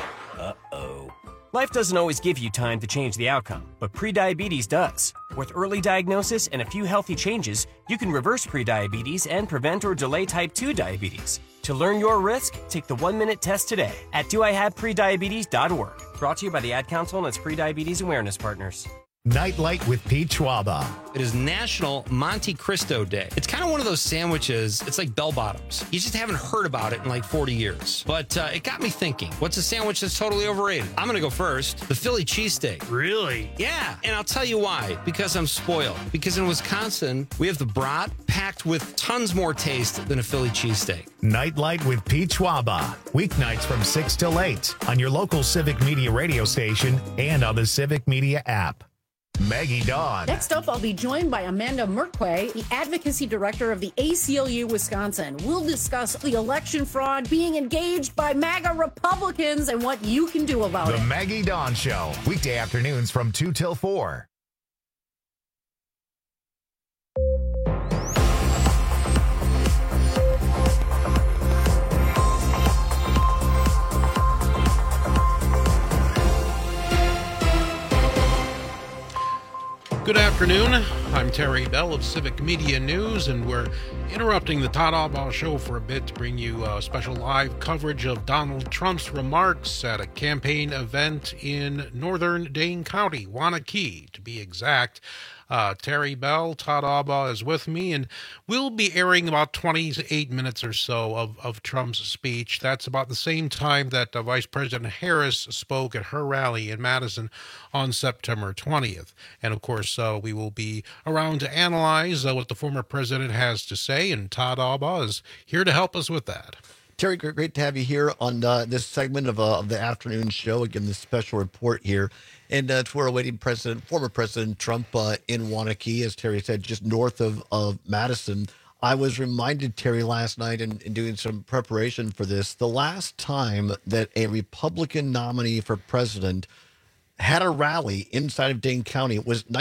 Uh-oh. Life doesn't always give you time to change the outcome, but prediabetes does. With early diagnosis and a few healthy changes, you can reverse prediabetes and prevent or delay type 2 diabetes. To learn your risk, take the 1-minute test today at doihaveprediabetes.org. Brought to you by the Ad Council and its Prediabetes Awareness Partners. Nightlight with Pete Schwaba. It is National Monte Cristo Day. It's kind of one of those sandwiches, it's like bell bottoms. You just haven't heard about it in like 40 years. But it got me thinking, what's a sandwich that's totally overrated? I'm going to go first. The Philly cheesesteak. Really? Yeah, and I'll tell you why. Because I'm spoiled. Because in Wisconsin, we have the brat packed with tons more taste than a Philly cheesesteak. Nightlight with Pete Schwaba. Weeknights from 6 till 8 on your local Civic Media radio station and on the Civic Media app. Maggie Dawn. Next up, I'll be joined by Amanda Merkwe, the Advocacy Director of the ACLU Wisconsin. We'll discuss the election fraud, being engaged by MAGA Republicans, and what you can do about it. The Maggie Dawn Show, weekday afternoons from 2 till 4. Good afternoon. I'm Terry Bell of Civic Media News, and we're interrupting the Todd Albaugh Show for a bit to bring you special live coverage of Donald Trump's remarks at a campaign event in northern Dane County, Waunakee, to be exact. Terry Bell, Todd Albaugh is with me, and we'll be airing about 28 minutes or so of Trump's speech. That's about the same time that Vice President Harris spoke at her rally in Madison on September 20th. And, of course, we will be around to analyze what the former president has to say, and Todd Albaugh is here to help us with that. Terry, great to have you here on this segment of the afternoon show. Again, this special report here. And we're awaiting former President Trump in Waunakee, as Terry said, just north of Madison. I was reminded, Terry, last night in doing some preparation for this, the last time that a Republican nominee for president had a rally inside of Dane County, it was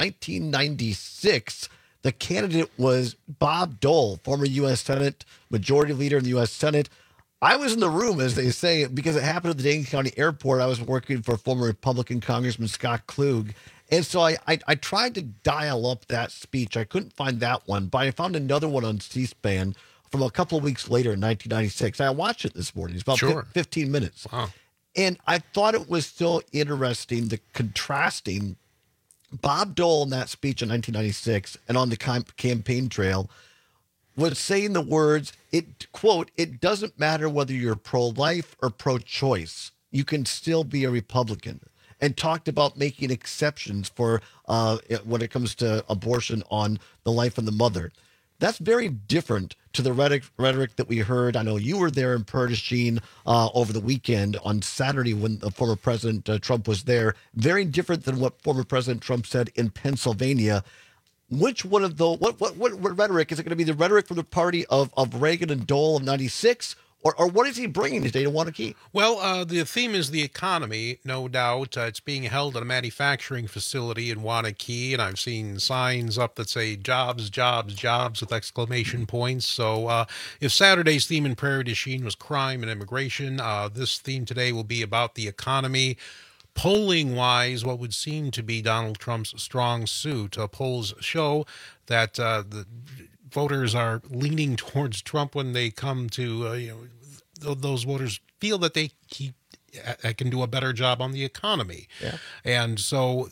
1996. The candidate was Bob Dole, former U.S. Senate, Majority Leader in the U.S. Senate. I was in the room, as they say, because it happened at the Dane County Airport. I was working for former Republican Congressman Scott Klug. And so I tried to dial up that speech. I couldn't find that one, but I found another one on C-SPAN from a couple of weeks later in 1996. I watched it this morning. It's about 15 minutes. Wow. And I thought it was still interesting, the contrasting Bob Dole in that speech in 1996 and on the campaign trail was saying the words, quote, "It doesn't matter whether you're pro-life or pro-choice. You can still be a Republican," and talked about making exceptions for when it comes to abortion on the life of the mother. That's very different to the rhetoric that we heard. I know you were there in Perdocene over the weekend on Saturday when the former President Trump was there. Very different than what former President Trump said in Pennsylvania. Which one of the what rhetoric is it going to be? The rhetoric from the party of Reagan and Dole of 96, or what is he bringing today to Waunakee? Well, the theme is the economy, no doubt. It's being held at a manufacturing facility in Waunakee, and I've seen signs up that say "jobs, jobs, jobs" with exclamation points. So, if Saturday's theme in Prairie du Chien was crime and immigration, this theme today will be about the economy. Polling-wise, what would seem to be Donald Trump's strong suit. Polls show that the voters are leaning towards Trump when they come to, those voters feel that he can do a better job on the economy. Yeah. And so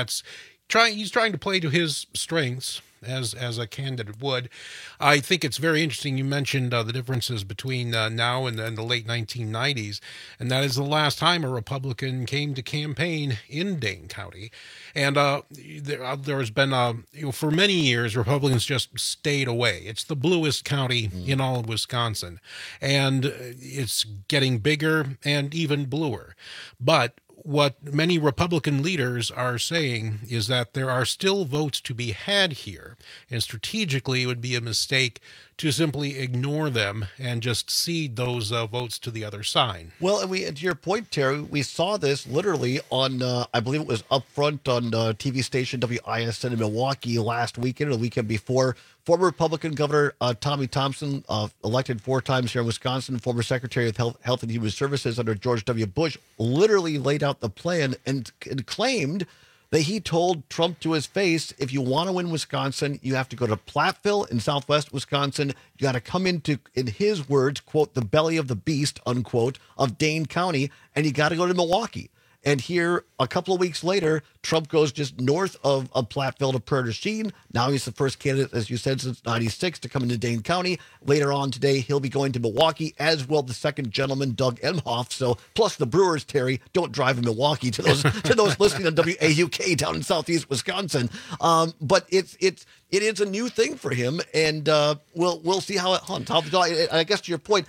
he's trying to play to his strengths, as a candidate would. I think it's very interesting. You mentioned the differences between now and the late 1990s, and that is the last time a Republican came to campaign in Dane County. And there has been, for many years, Republicans just stayed away. It's the bluest county in all of Wisconsin, and it's getting bigger and even bluer. But what many Republican leaders are saying is that there are still votes to be had here, and strategically it would be a mistake to simply ignore them and just cede those votes to the other side. Well, and to your point, Terry, we saw this literally on, I believe it was up front on TV station WISN in Milwaukee last weekend or the weekend before. Former Republican Governor Tommy Thompson, elected 4 times here in Wisconsin, former Secretary of Health and Human Services under George W. Bush, literally laid out the plan and claimed that he told Trump to his face, if you want to win Wisconsin, you have to go to Platteville in southwest Wisconsin. You got to come into, in his words, quote, the belly of the beast, unquote, of Dane County, and you got to go to Milwaukee. And here, a couple of weeks later, Trump goes just north of Platteville to Prairie du Chien. Now he's the first candidate, as you said, since 96 to come into Dane County. Later on today, he'll be going to Milwaukee, as will the second gentleman, Doug Emhoff. So, plus the Brewers, Terry, don't drive in Milwaukee to those listening on WAUK down in southeast Wisconsin. But it is a new thing for him, and we'll see how it hunts. I guess to your point,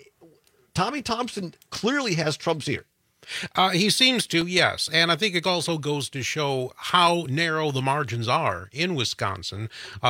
Tommy Thompson clearly has Trump's ear. He seems to, yes. And I think it also goes to show how narrow the margins are in Wisconsin.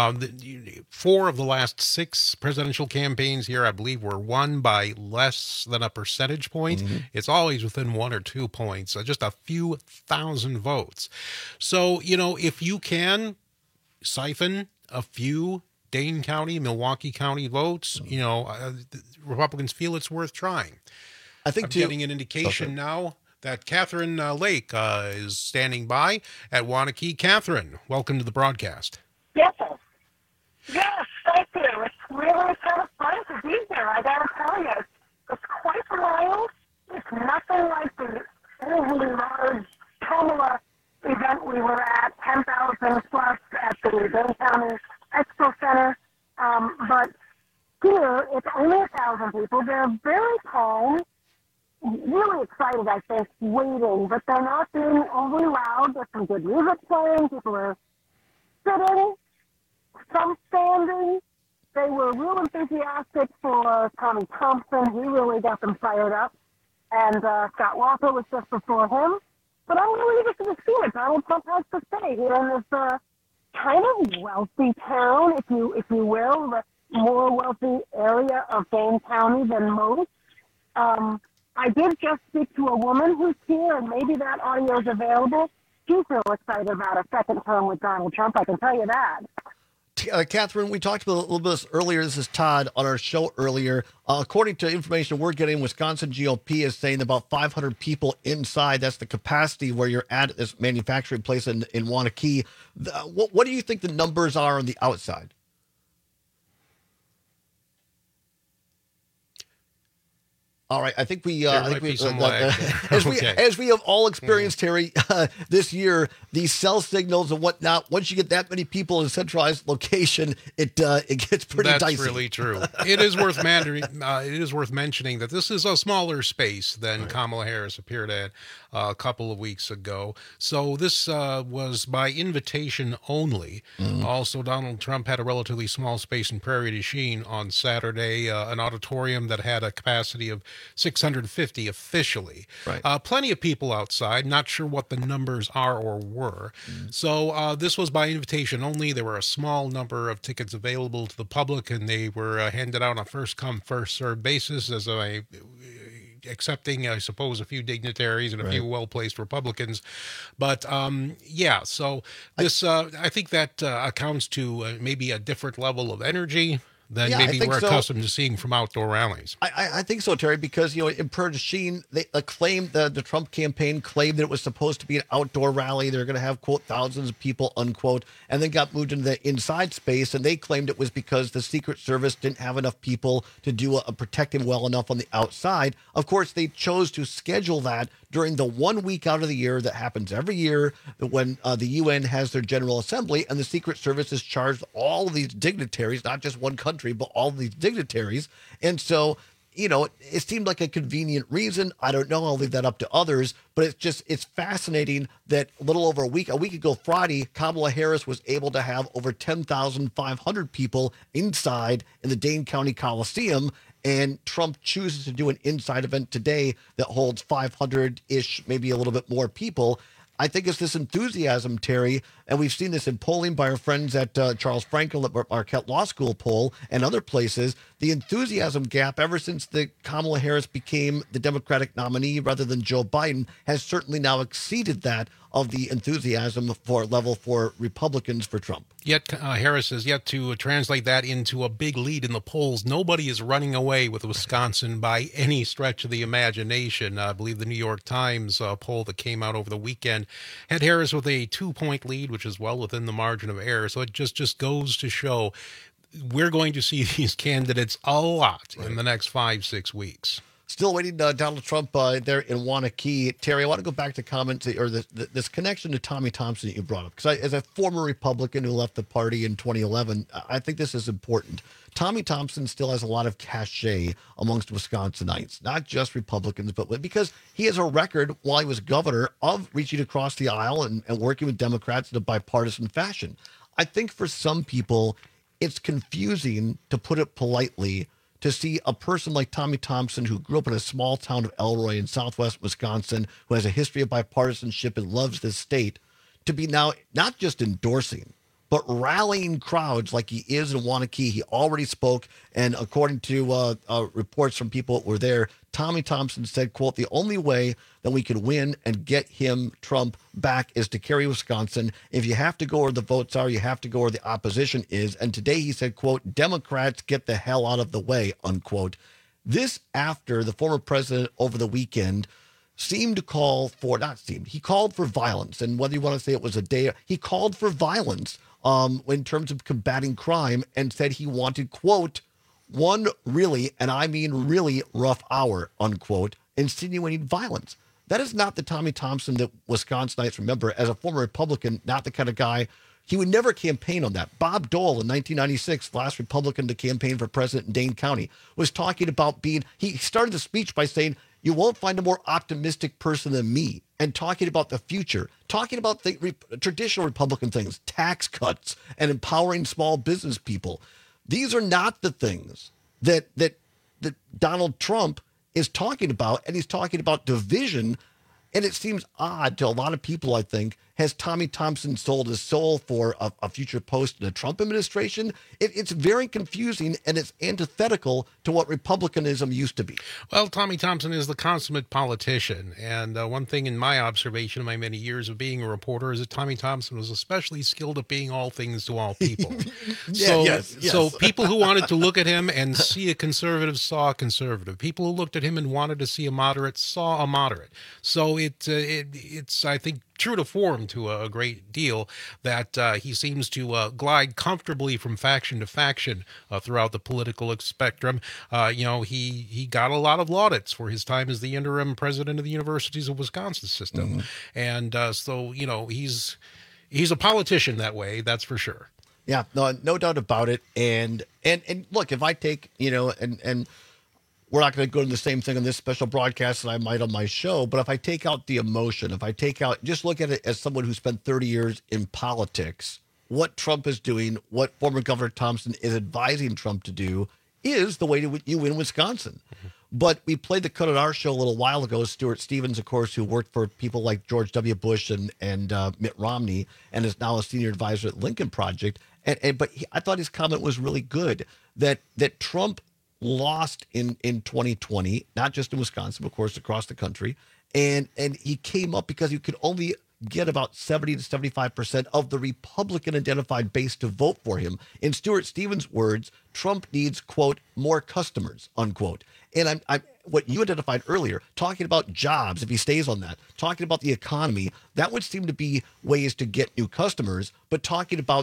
4 of the last 6 presidential campaigns here, I believe, were won by less than a percentage point. Mm-hmm. It's always within 1 or 2 points, just a few thousand votes. So, if you can siphon a few Dane County, Milwaukee County votes, Republicans feel it's worth trying. I think I'm getting an indication now that Catherine Lake is standing by at Waunakee. Catherine, welcome to the broadcast. Yes, thank you. It's really kind of fun to be here. I gotta tell you, it's quite wild. It's nothing like the overly large Kamala event we were at, 10,000 plus at the Dane County Expo Center. But here, it's only 1,000 people. They're very calm, really excited, I think, waiting, but they're not being overly loud. There's some good music playing. People are sitting, some standing. They were real enthusiastic for Tommy Thompson. He really got them fired up. And Scott Walker was just before him. But I'm really interested to see what Donald Trump has to say here in this kind of wealthy town, if you will, the more wealthy area of Dane County than most. I did just speak to a woman who's here, and maybe that audio is available. She's real excited about a second term with Donald Trump, I can tell you that. Catherine, we talked about a little bit of this earlier. This is Todd on our show earlier. According to information we're getting, Wisconsin GOP is saying about 500 people inside. That's the capacity where you're at this manufacturing place in Waunakee. What do you think the numbers are on the outside? All right, I think we as we have all experienced, Terry, this year, these cell signals and whatnot. Once you get that many people in a centralized location, it gets pretty dicey. That's really true. It is worth mentioning that this is a smaller space than Kamala Harris appeared at a couple of weeks ago. So this was by invitation only. Also, Donald Trump had a relatively small space in Prairie du Chien on Saturday, an auditorium that had a capacity of 650 officially. Plenty of people outside. Not sure what the numbers are or were. So this was by invitation only. There were a small number of tickets available to the public, and they were handed out on a first-come, first-served basis as accepting, I suppose, a few dignitaries and a few well-placed Republicans. But, so this, I think that accounts to maybe a different level of energy than maybe we're accustomed to seeing from outdoor rallies. I think so, Terry, because, in Prairie du Chien, they claimed, the Trump campaign claimed that it was supposed to be an outdoor rally. They're going to have, quote, thousands of people, unquote, and then got moved into the inside space, and they claimed it was because the Secret Service didn't have enough people to protect him well enough on the outside. Of course, they chose to schedule that during the 1 week out of the year that happens every year when the UN has their General Assembly, and the Secret Service is charged all of these dignitaries, not just one country, but all of these dignitaries. And so, it seemed like a convenient reason. I don't know. I'll leave that up to others. But it's fascinating that a little over a week ago Friday, Kamala Harris was able to have over 10,500 people inside in the Dane County Coliseum. And Trump chooses to do an inside event today that holds 500-ish, maybe a little bit more people. I think it's this enthusiasm, Terry, and we've seen this in polling by our friends at Charles Franklin at Marquette Law School poll and other places. The enthusiasm gap ever since the Kamala Harris became the Democratic nominee rather than Joe Biden has certainly now exceeded that of the enthusiasm for Republicans for Trump. Yet Harris has yet to translate that into a big lead in the polls. Nobody is running away with Wisconsin by any stretch of the imagination. I believe the New York Times poll that came out over the weekend had Harris with a 2-point lead, which is well within the margin of error. So it just goes to show we're going to see these candidates a lot in the next 5-6 weeks. Still waiting Donald Trump there in Waunakee. Terry, I want to go back to comments or this connection to Tommy Thompson that you brought up. Because as a former Republican who left the party in 2011, I think this is important. Tommy Thompson still has a lot of cachet amongst Wisconsinites, not just Republicans, but because he has a record while he was governor of reaching across the aisle and working with Democrats in a bipartisan fashion. I think for some people, it's confusing, to put it politely, to see a person like Tommy Thompson, who grew up in a small town of Elroy in southwest Wisconsin, who has a history of bipartisanship and loves this state, to be now not just endorsing, but rallying crowds like he is in Waunakee. He already spoke, and according to reports from people that were there, Tommy Thompson said, quote, the only way that we can win and get him, Trump, back is to carry Wisconsin. If you have to go where the votes are, you have to go where the opposition is. And today he said, quote, Democrats get the hell out of the way, unquote. This after the former president over the weekend seemed to call for, he called for violence. And whether you want to say it was a day, he called for violence in terms of combating crime and said he wanted, quote, one really, and I mean really rough hour, unquote, insinuating violence. That is not the Tommy Thompson that Wisconsinites remember. As a former Republican, not the kind of guy, he would never campaign on that. Bob Dole in 1996, last Republican to campaign for president in Dane County, was talking about he started the speech by saying, you won't find a more optimistic person than me, and talking about the future, talking about the traditional Republican things, tax cuts and empowering small business people. These are not the things that Donald Trump is talking about, and he's talking about division. And it seems odd to a lot of people, I think. Has Tommy Thompson sold his soul for a future post in the Trump administration? It's very confusing, and it's antithetical to what Republicanism used to be. Well, Tommy Thompson is the consummate politician. And one thing in my observation of my many years of being a reporter is that Tommy Thompson was especially skilled at being all things to all people. Yes. So people who wanted to look at him and see a conservative saw a conservative. People who looked at him and wanted to see a moderate saw a moderate. So it's I think, true to form to a great deal that he seems to glide comfortably from faction to faction throughout the political spectrum. He got a lot of laudits for his time as the interim president of the Universities of Wisconsin system. And so he's a politician that way, that's for sure. Yeah, no doubt about it. And look, if I take, and we're not going to go to the same thing on this special broadcast that I might on my show, but if I take out the emotion, just look at it as someone who spent 30 years in politics, what Trump is doing, what former Governor Thompson is advising Trump to do is the way you win Wisconsin. But we played the cut on our show a little while ago. Stuart Stevens, of course, who worked for people like George W. Bush and Mitt Romney and is now a senior advisor at Lincoln Project. But I thought his comment was really good, that Trump lost in 2020, not just in Wisconsin, but of course, across the country. And he came up because you could only get about 70 to 75% of the Republican identified base to vote for him. In Stuart Stevens' words, Trump needs, quote, more customers, unquote. And I'm what you identified earlier, talking about jobs, if he stays on that, talking about the economy, that would seem to be ways to get new customers. But talking about,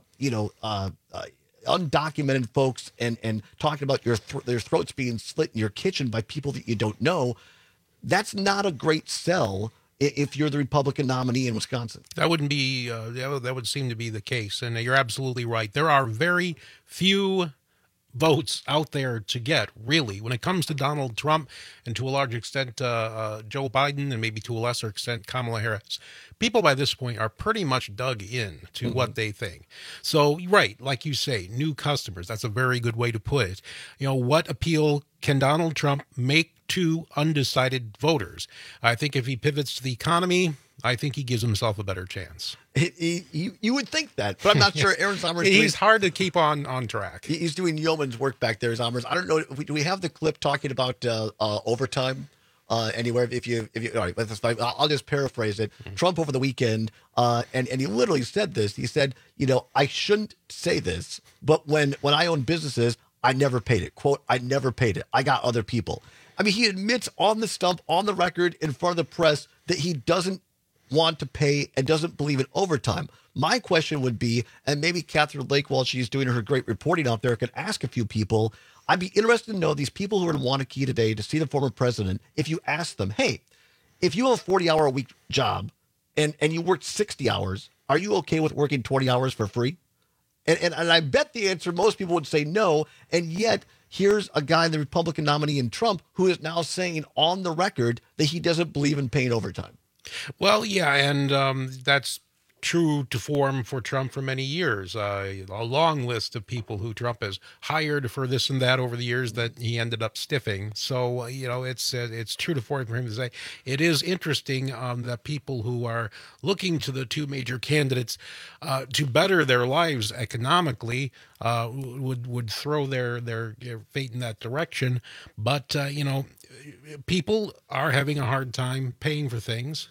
undocumented folks and talking about their throats being slit in your kitchen by people that you don't know, that's not a great sell if you're the Republican nominee in Wisconsin. That wouldn't be, that would seem to be the case. And you're absolutely right. There are very few votes out there to get, really, when it comes to Donald Trump and to a large extent Joe Biden and maybe to a lesser extent Kamala Harris. People by this point are pretty much dug in to what they think. So, right, like you say, new customers, that's a very good way to put it. What appeal can Donald Trump make to undecided voters? I think if he pivots to the economy, I think he gives himself a better chance. You would think that, but I'm not sure Aaron Sommers. He's hard to keep on track. He's doing yeoman's work back there, Sommers. I don't know. Do we have the clip talking about overtime anywhere? If you, all right, that's fine. I'll just paraphrase it. Trump over the weekend, and he literally said this. He said, I shouldn't say this, but when I owned businesses, I never paid it. Quote, I never paid it. I got other people. I mean, he admits on the stump, on the record, in front of the press, that he doesn't want to pay and doesn't believe in overtime. My question would be, and maybe Catherine Lake, while she's doing her great reporting out there, could ask a few people. I'd be interested to know these people who are in Wanakee today to see the former president. If you ask them, hey, if you have a 40-hour-a-week job and you work 60 hours, are you okay with working 20 hours for free? And I bet the answer, most people would say no. And yet, here's a guy, the Republican nominee in Trump, who is now saying on the record that he doesn't believe in paying overtime. Well, yeah, and that's true to form for Trump for many years. A long list of people who Trump has hired for this and that over the years that he ended up stiffing. So, it's true to form for him to say. It is interesting that people who are looking to the two major candidates to better their lives economically would throw their fate in that direction. But, people are having a hard time paying for things.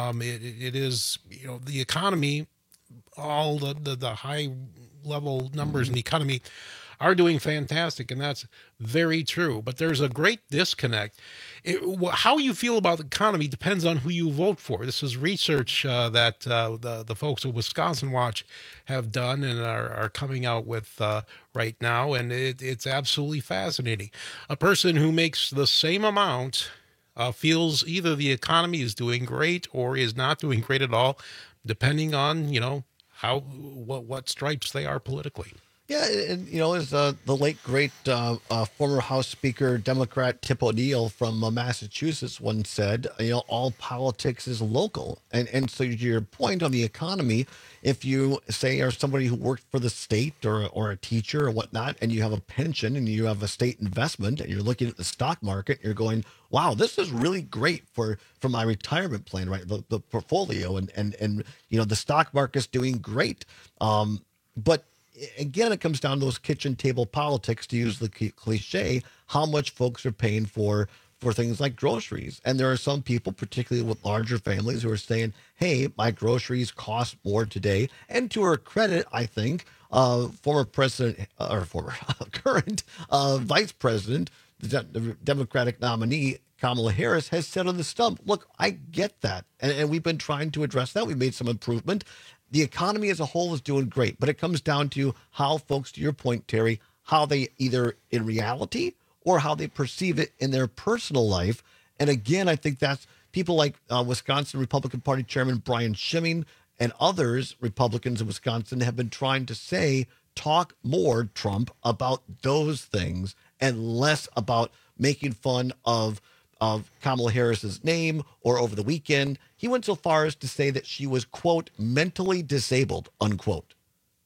It is, the economy, all the high level numbers in the economy are doing fantastic, and that's very true. But there's a great disconnect. How you feel about the economy depends on who you vote for. This is research that the folks at Wisconsin Watch have done and are coming out with right now, and it's absolutely fascinating. A person who makes the same amount feels either the economy is doing great or is not doing great at all, depending on, what stripes they are politically. Yeah, and as the late great former House Speaker, Democrat Tip O'Neill from Massachusetts once said, all politics is local. And so to your point on the economy, if you say are somebody who worked for the state or a teacher or whatnot, and you have a pension and you have a state investment and you're looking at the stock market, you're going, wow, this is really great for my retirement plan, right? The portfolio and the stock market's doing great. But again, it comes down to those kitchen table politics, to use the cliche, how much folks are paying for things like groceries. And there are some people, particularly with larger families, who are saying, hey, my groceries cost more today. And to her credit, I think, current vice president, the Democratic nominee, Kamala Harris, has said on the stump, look, I get that. And we've been trying to address that. We made some improvement. The economy as a whole is doing great, but it comes down to how folks, to your point, Terry, how they either in reality or how they perceive it in their personal life. And again, I think that's people like Wisconsin Republican Party Chairman Brian Schimming and others, Republicans in Wisconsin, have been trying to say, talk more, Trump, about those things and less about making fun of Kamala Harris's name. Or over the weekend, he went so far as to say that she was, quote, mentally disabled, unquote.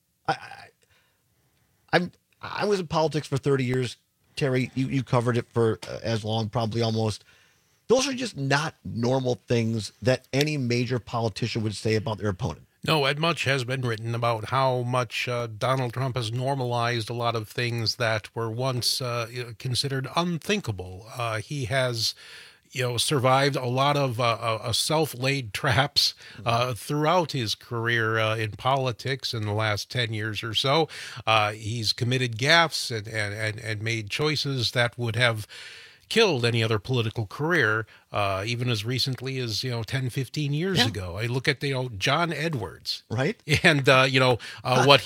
I was in politics for 30 years. Terry, you covered it for as long, probably almost. Those are just not normal things that any major politician would say about their opponent. No, and much has been written about how much Donald Trump has normalized a lot of things that were once considered unthinkable. He has, survived a lot of self-laid traps throughout his career in politics in the last 10 years or so. He's committed gaffes and made choices that would have killed any other political career, even as recently as 10, 15 years ago. I look at John Edwards, right, and what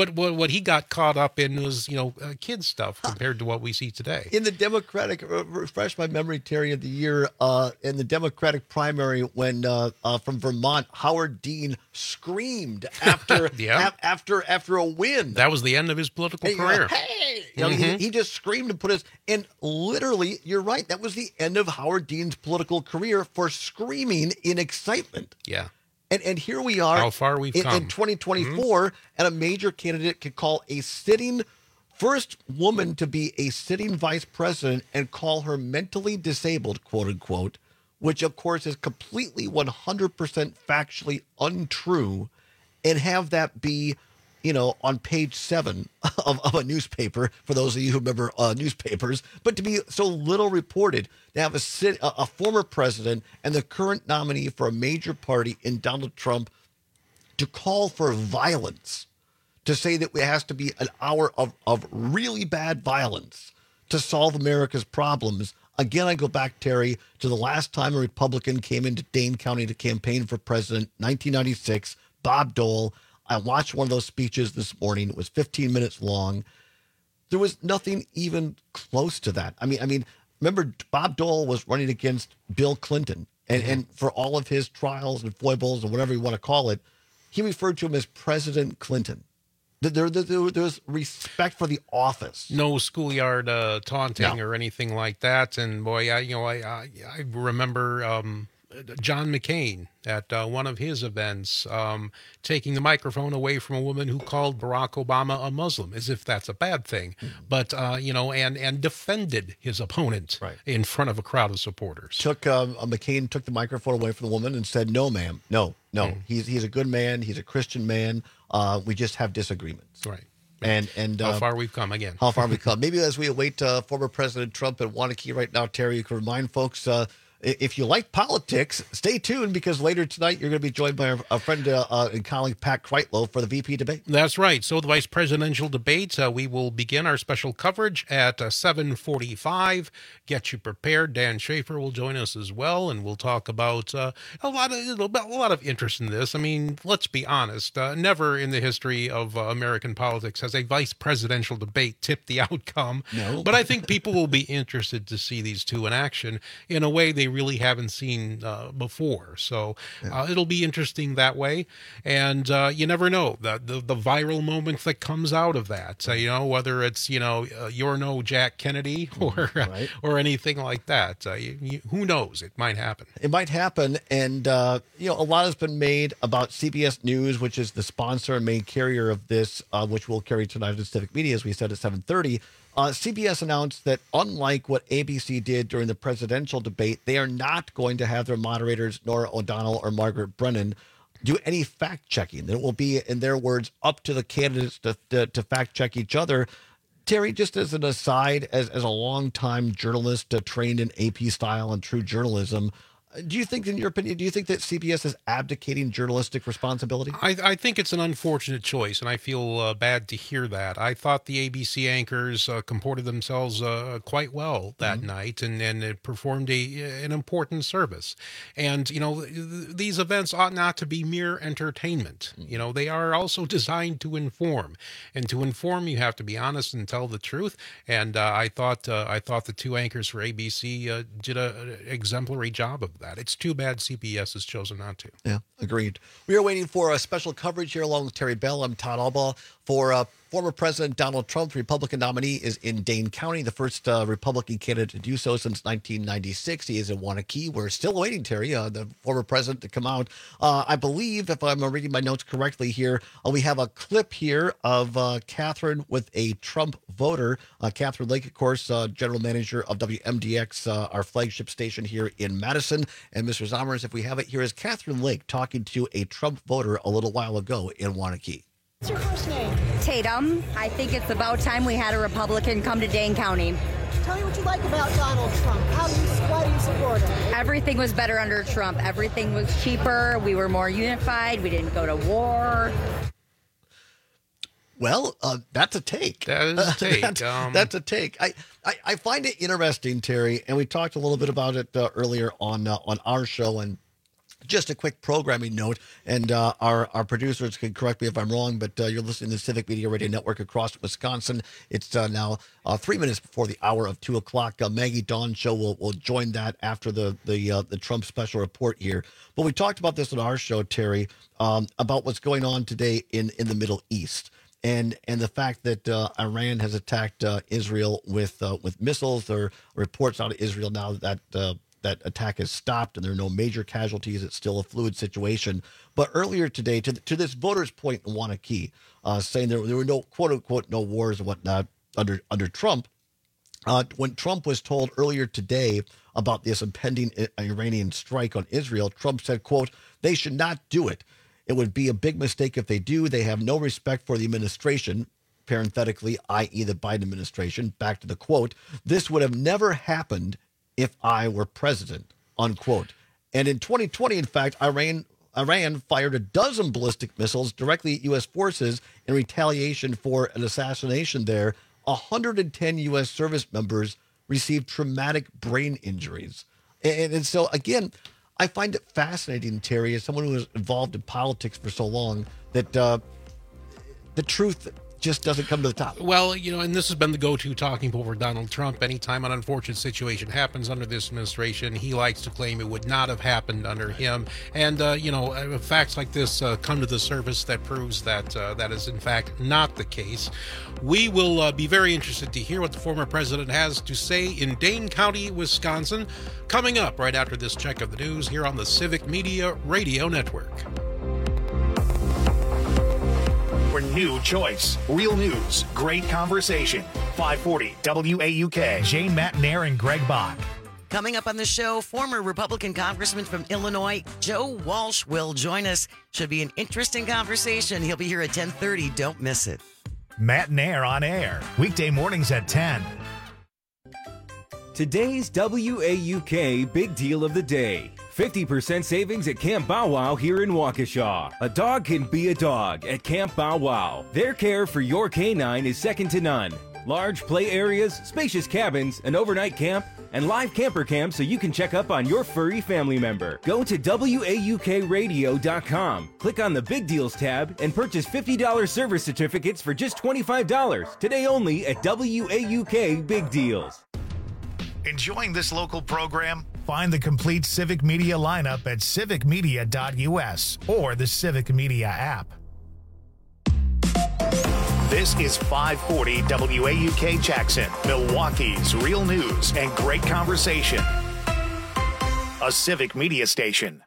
he got caught up in was kid stuff compared to what we see today. In the Democratic, refresh my memory, Terry, of the year in the Democratic primary when from Vermont, Howard Dean screamed after after a win. That was the end of his political career. Hey, he just screamed and put his and literally. You're right. That was the end of Howard Dean's political career for screaming in excitement. Yeah. And here we are. How far we've come. In 2024, and a major candidate could call a sitting first woman to be a sitting vice president and call her mentally disabled, quote unquote, which of course is completely 100% factually untrue, and have that be on page 7 of a newspaper, for those of you who remember newspapers, but to be so little reported, to have a former president and the current nominee for a major party in Donald Trump to call for violence, to say that it has to be an hour of really bad violence to solve America's problems. Again, I go back, Terry, to the last time a Republican came into Dane County to campaign for president, 1996, Bob Dole. I watched one of those speeches this morning. It was 15 minutes long. There was nothing even close to that. I mean, remember Bob Dole was running against Bill Clinton, and for all of his trials and foibles and whatever you want to call it, he referred to him as President Clinton. There's respect for the office. No schoolyard taunting or anything like that. And boy, I remember John McCain at one of his events taking the microphone away from a woman who called Barack Obama a Muslim, as if that's a bad thing. But and defended his opponent in front of a crowd of supporters. McCain took the microphone away from the woman and said, "No, ma'am, no. He's a good man. He's a Christian man. We just have disagreements." Right. And how far we've come again. How far we've come. Maybe as we await former President Trump in Waunakee right now, Terry, you can remind folks. if you like politics, stay tuned because later tonight you're going to be joined by our friend and colleague Pat Kreitlow for the VP debate. That's right. So the vice presidential debate, we will begin our special coverage at 7:45. Get you prepared. Dan Schaefer will join us as well, and we'll talk about a lot of interest in this. I mean, let's be honest. Never in the history of American politics has a vice presidential debate tipped the outcome. No. But I think people will be interested to see these two in action in a way they really haven't seen before. So it'll be interesting that way. And you never know the viral moment that comes out of that, whether it's, you're no Jack Kennedy or anything like that. Who knows? It might happen. It might happen. And, a lot has been made about CBS News, which is the sponsor and main carrier of this, which we'll carry tonight in Civic Media, as we said, at 7:30. CBS announced that unlike what ABC did during the presidential debate, they are not going to have their moderators, Nora O'Donnell or Margaret Brennan, do any fact-checking. It will be, in their words, up to the candidates to fact-check each other. Terry, just as an aside, as a longtime journalist trained in AP style and true journalism, do you think, in your opinion, that CBS is abdicating journalistic responsibility? I think it's an unfortunate choice, and I feel bad to hear that. I thought the ABC anchors comported themselves quite well that night, and it performed an important service. And, these events ought not to be mere entertainment. They are also designed to inform. And to inform, you have to be honest and tell the truth. And I thought the two anchors for ABC did an exemplary job of that. It's too bad CBS has chosen not to. Yeah, agreed. We are waiting for a special coverage here along with Terry Bell. I'm Todd Albaugh. For former President Donald Trump, the Republican nominee is in Dane County, the first Republican candidate to do so since 1996. He is in Waunakee. We're still waiting, Terry, the former president to come out. I believe, if I'm reading my notes correctly here, we have a clip here of Catherine with a Trump voter. Catherine Lake, of course, general manager of WMDX, our flagship station here in Madison. And Mr. Zommers, if we have it, here is Catherine Lake talking to a Trump voter a little while ago in Waunakee. What's your first name? Tatum. I think it's about time we had a Republican come to Dane County. Tell me what you like about Donald Trump. Why do you support him? Everything was better under Trump. Everything was cheaper. We were more unified. We didn't go to war. Well, that's a take. That is a take. That's a take. I find it interesting, Terry, and we talked a little bit about it earlier on our show. And just a quick programming note, and our producers can correct me if I'm wrong, but you're listening to the Civic Media Radio Network across Wisconsin. It's now 3 minutes before the hour of 2 o'clock. Maggie Dawn show will join that after the Trump special report here. But we talked about this on our show, Terry, about what's going on today in the Middle East. And the fact that Iran has attacked Israel with missiles. There are reports out of Israel now that that attack has stopped and there are no major casualties. It's still a fluid situation. But earlier today, to this voter's point in Waunakee, saying there were no, quote unquote, no wars and whatnot under Trump, when Trump was told earlier today about this impending Iranian strike on Israel, Trump said, quote, "They should not do it. It would be a big mistake if they do. They have no respect for the administration," parenthetically, i.e. the Biden administration. Back to the quote, "This would have never happened if I were president," unquote. And in 2020, in fact, Iran fired a dozen ballistic missiles directly at U.S. forces in retaliation for an assassination there. 110 U.S. service members received traumatic brain injuries. And so, again, I find it fascinating, Terry, as someone who was involved in politics for so long, that the truth just doesn't come to the top. Well, and this has been the go-to talking point for Donald Trump. Anytime an unfortunate situation happens under this administration, he likes to claim it would not have happened under him. And, facts like this come to the surface that proves that that is, in fact, not the case. We will be very interested to hear what the former president has to say in Dane County, Wisconsin, coming up right after this check of the news here on the Civic Media Radio Network. Your new choice. Real news, great conversation. 540 WAUK. Jane Matnair and Greg Bach. Coming up on the show, former Republican congressman from Illinois, Joe Walsh, will join us. Should be an interesting conversation. He'll be here at 10:30. Don't miss it. Matnair on air. Weekday mornings at 10. Today's WAUK Big Deal of the Day. 50% savings at Camp Bow Wow here in Waukesha. A dog can be a dog at Camp Bow Wow. Their care for your canine is second to none. Large play areas, spacious cabins, an overnight camp, and live camper camp so you can check up on your furry family member. Go to WAUKradio.com, click on the Big Deals tab, and purchase $50 service certificates for just $25. Today only at WAUK Big Deals. Enjoying this local program? Find the complete Civic Media lineup at civicmedia.us or the Civic Media app. This is 540 WAUK Jackson, Milwaukee's real news and great conversation. A Civic Media station.